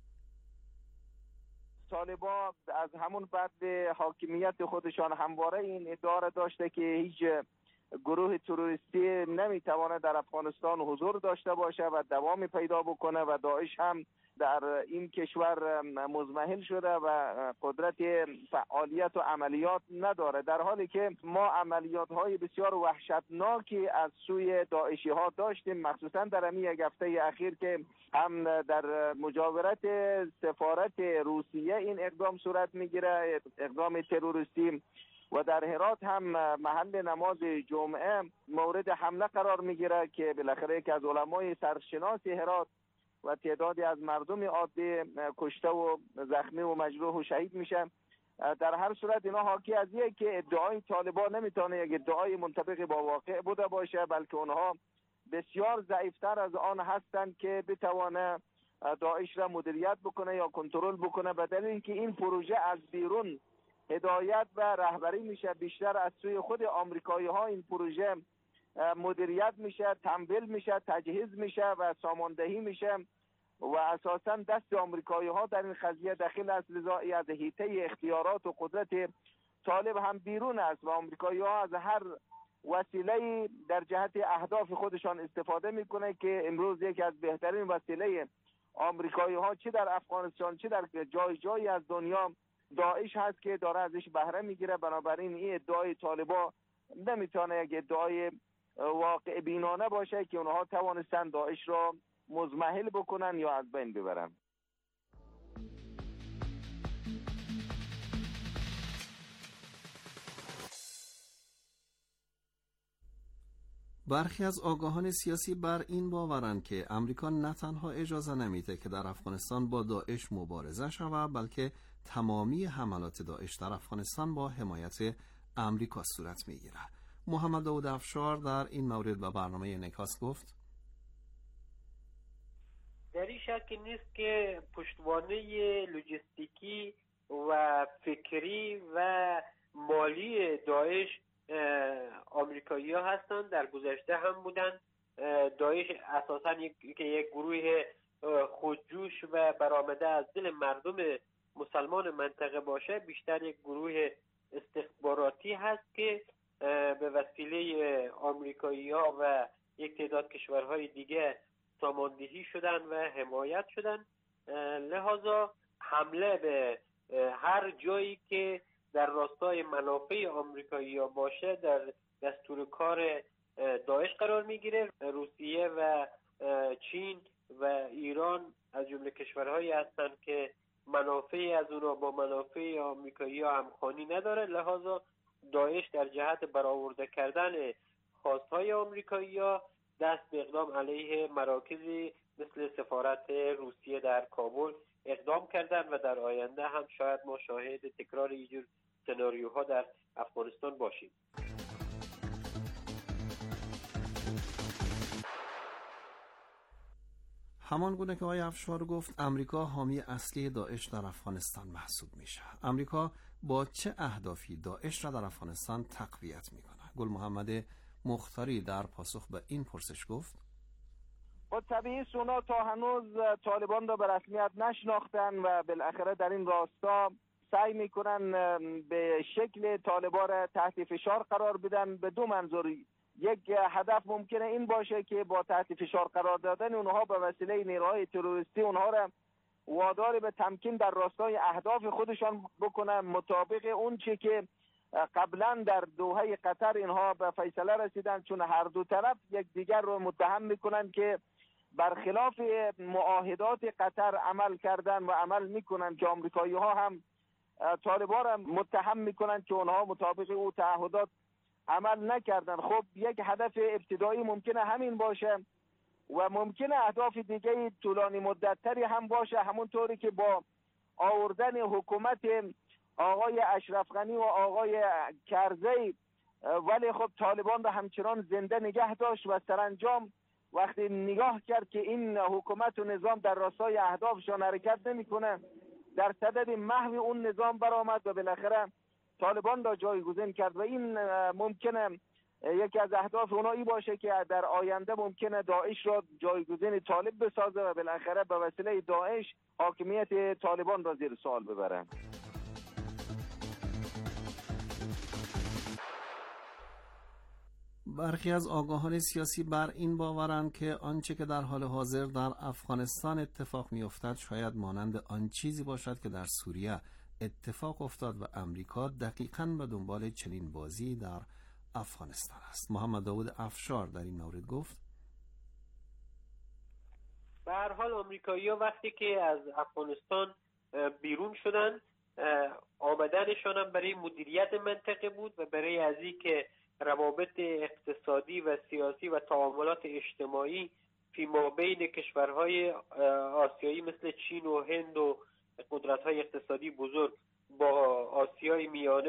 Speaker 24: طالبان از همون بعد حاکمیت خودشان همواره این ادعا را داشته که هیچ گروه تروریستی نمیتواند در افغانستان حضور داشته باشه و دوام پیدا بکنه و داعش هم در این کشور مزمحل شده و قدرت فعالیت و عملیات نداره، در حالی که ما عملیات های بسیار وحشتناکی از سوی داعشی ها داشتیم، مخصوصا در همین یک هفته اخیر که هم در مجاورت سفارت روسیه این اقدام صورت میگیره، اقدام تروریستی، و در هرات هم محل نماز جمعه مورد حمله قرار میگیره که بالاخره یک از علمای سرشناس هرات و تعدادی از مردم عادی کشته و زخمی و مجروح و شهید میشن. در هر صورت اینا حاکی از یک که ادعای طالبان نمیتونه یک ادعای منطبق با واقع بوده باشه، بلکه اونها بسیار ضعیفتر از آن هستند که بتوانه داعش را مدیریت بکنه یا کنترل بکنه، به دلیل اینکه این پروژه از بیرون هدایت و رهبری میشه، بیشتر از سوی خود آمریکایی ها این پروژه مدیریت میشه، تمویل میشه، تجهیز میشه و ساماندهی میشه و اساسا دست آمریکایی ها در این قضیه دخیل است، لذا از حیطه اختیارات و قدرت طالب هم بیرون است و آمریکایی ها از هر وسیله در جهت اهداف خودشان استفاده میکنه که امروز یکی از بهترین وسیله آمریکایی ها چه در افغانستان چه در جای جایی از دنیا داعش هست که داره ازش بهره میگیره. بنابراین این ادعای طالبا نمیتونه یک ادعای واقع بینانه باشه که اونها توانستن داعش را مزمحل بکنن یا از بین ببرن.
Speaker 22: برخی از آگاهان سیاسی بر این باورند که امریکا نه تنها اجازه نمیده که در افغانستان با داعش مبارزه شود، بلکه تمامی حملات داعش در افغانستان با حمایت امریکا صورت میگیره. محمد داود افشار در این مورد به برنامه انعکاس گفت:
Speaker 4: در این شک نیست که پشتوانه لوجستیکی و فکری و مالی داعش آمریکایی ها هستند. در گذشته هم بودن. داعش اساساً یک, یک گروه خودجوش و برآمده از دل مردم مسلمان منطقه باشه، بیشتر یک گروه استخباراتی هست که به وسیله آمریکایی ها و یک تعداد کشورهای دیگه ساماندهی شدن و حمایت شدن. لذا حمله به هر جایی که در راستای منافع آمریکایی ها باشه در دستور کار داعش قرار میگیره. روسیه و چین و ایران از جمله کشورهایی هستند که منافع از اونها با منافع آمریکایی ها همخوانی نداره. لذا داعش در جهت برآورده کردن خواستهای آمریکایی ها دست به اقدام علیه مراکزی مثل سفارت روسیه در کابل اقدام کردن و در آینده هم شاید ما شاهد تکرار اینجور سناریوها در افغانستان باشیم.
Speaker 22: همان گونه که آقای افشار گفت، امریکا حامی اصلی داعش در افغانستان محسوب میشه. امریکا با چه اهدافی داعش را در افغانستان تقویت میکنه؟ گل محمد مختاری در پاسخ به این پرسش گفت:
Speaker 24: با طبیعی اونا تا هنوز طالبان را به رسمیت نشناختن و بالاخره در این راستا سعی میکنن به شکل طالبان را تحت فشار قرار بدن به دو منظور. یک هدف ممکنه این باشه که با تحت فشار قرار دادن اونها به وسیله نیروهای تروریستی اونها را وادار به تمکین در راستای اهداف خودشان بکنن، مطابق اون چی که قبلا در دوحه قطر اینها به فیصله رسیدن، چون هر دو طرف یک دیگر رو متهم میکنن که برخلاف معاهدات قطر عمل کردن و عمل میکنن، که آمریکایی ها هم طالبان را متهم میکنن که اونها مطابق او تعهدات عمل نکردن. خب یک هدف ابتدایی ممکنه همین باشه و ممکنه اهداف دیگه طولانی مدتتری هم باشه، همونطوری که با آوردن حکومت آقای اشرف غنی و آقای کرزی، ولی خب طالبان را همچنان زنده نگه داشت و سرانجام وقتی نگاه کرد که این حکومت و نظام در راستای اهدافشان حرکت نمیکنه، در صدد محو اون نظام برآمد و بالاخره طالبان را جایگزین کرد. و این ممکنه یکی از اهداف اونایی باشه که در آینده ممکنه داعش را جایگزین طالب بسازه و بالاخره به وسیله داعش حاکمیت طالبان را زیر سوال ببره.
Speaker 22: برخی از آگاهان سیاسی بر این باورند که آنچه که در حال حاضر در افغانستان اتفاق می‌افتد شاید مانند آن چیزی باشد که در سوریه اتفاق افتاد و امریکا دقیقاً به دنبال چنین بازی در افغانستان است. محمد داود افشار در این مورد گفت:
Speaker 4: به هر حال آمریکایی‌ها وقتی که از افغانستان بیرون شدن، آمدنشان هم برای مدیریت منطقه بود و برای از این که روابط اقتصادی و سیاسی و تعاملات اجتماعی فیما بین کشورهای آسیایی مثل چین و هند و قدرت‌های اقتصادی بزرگ با آسیای میانه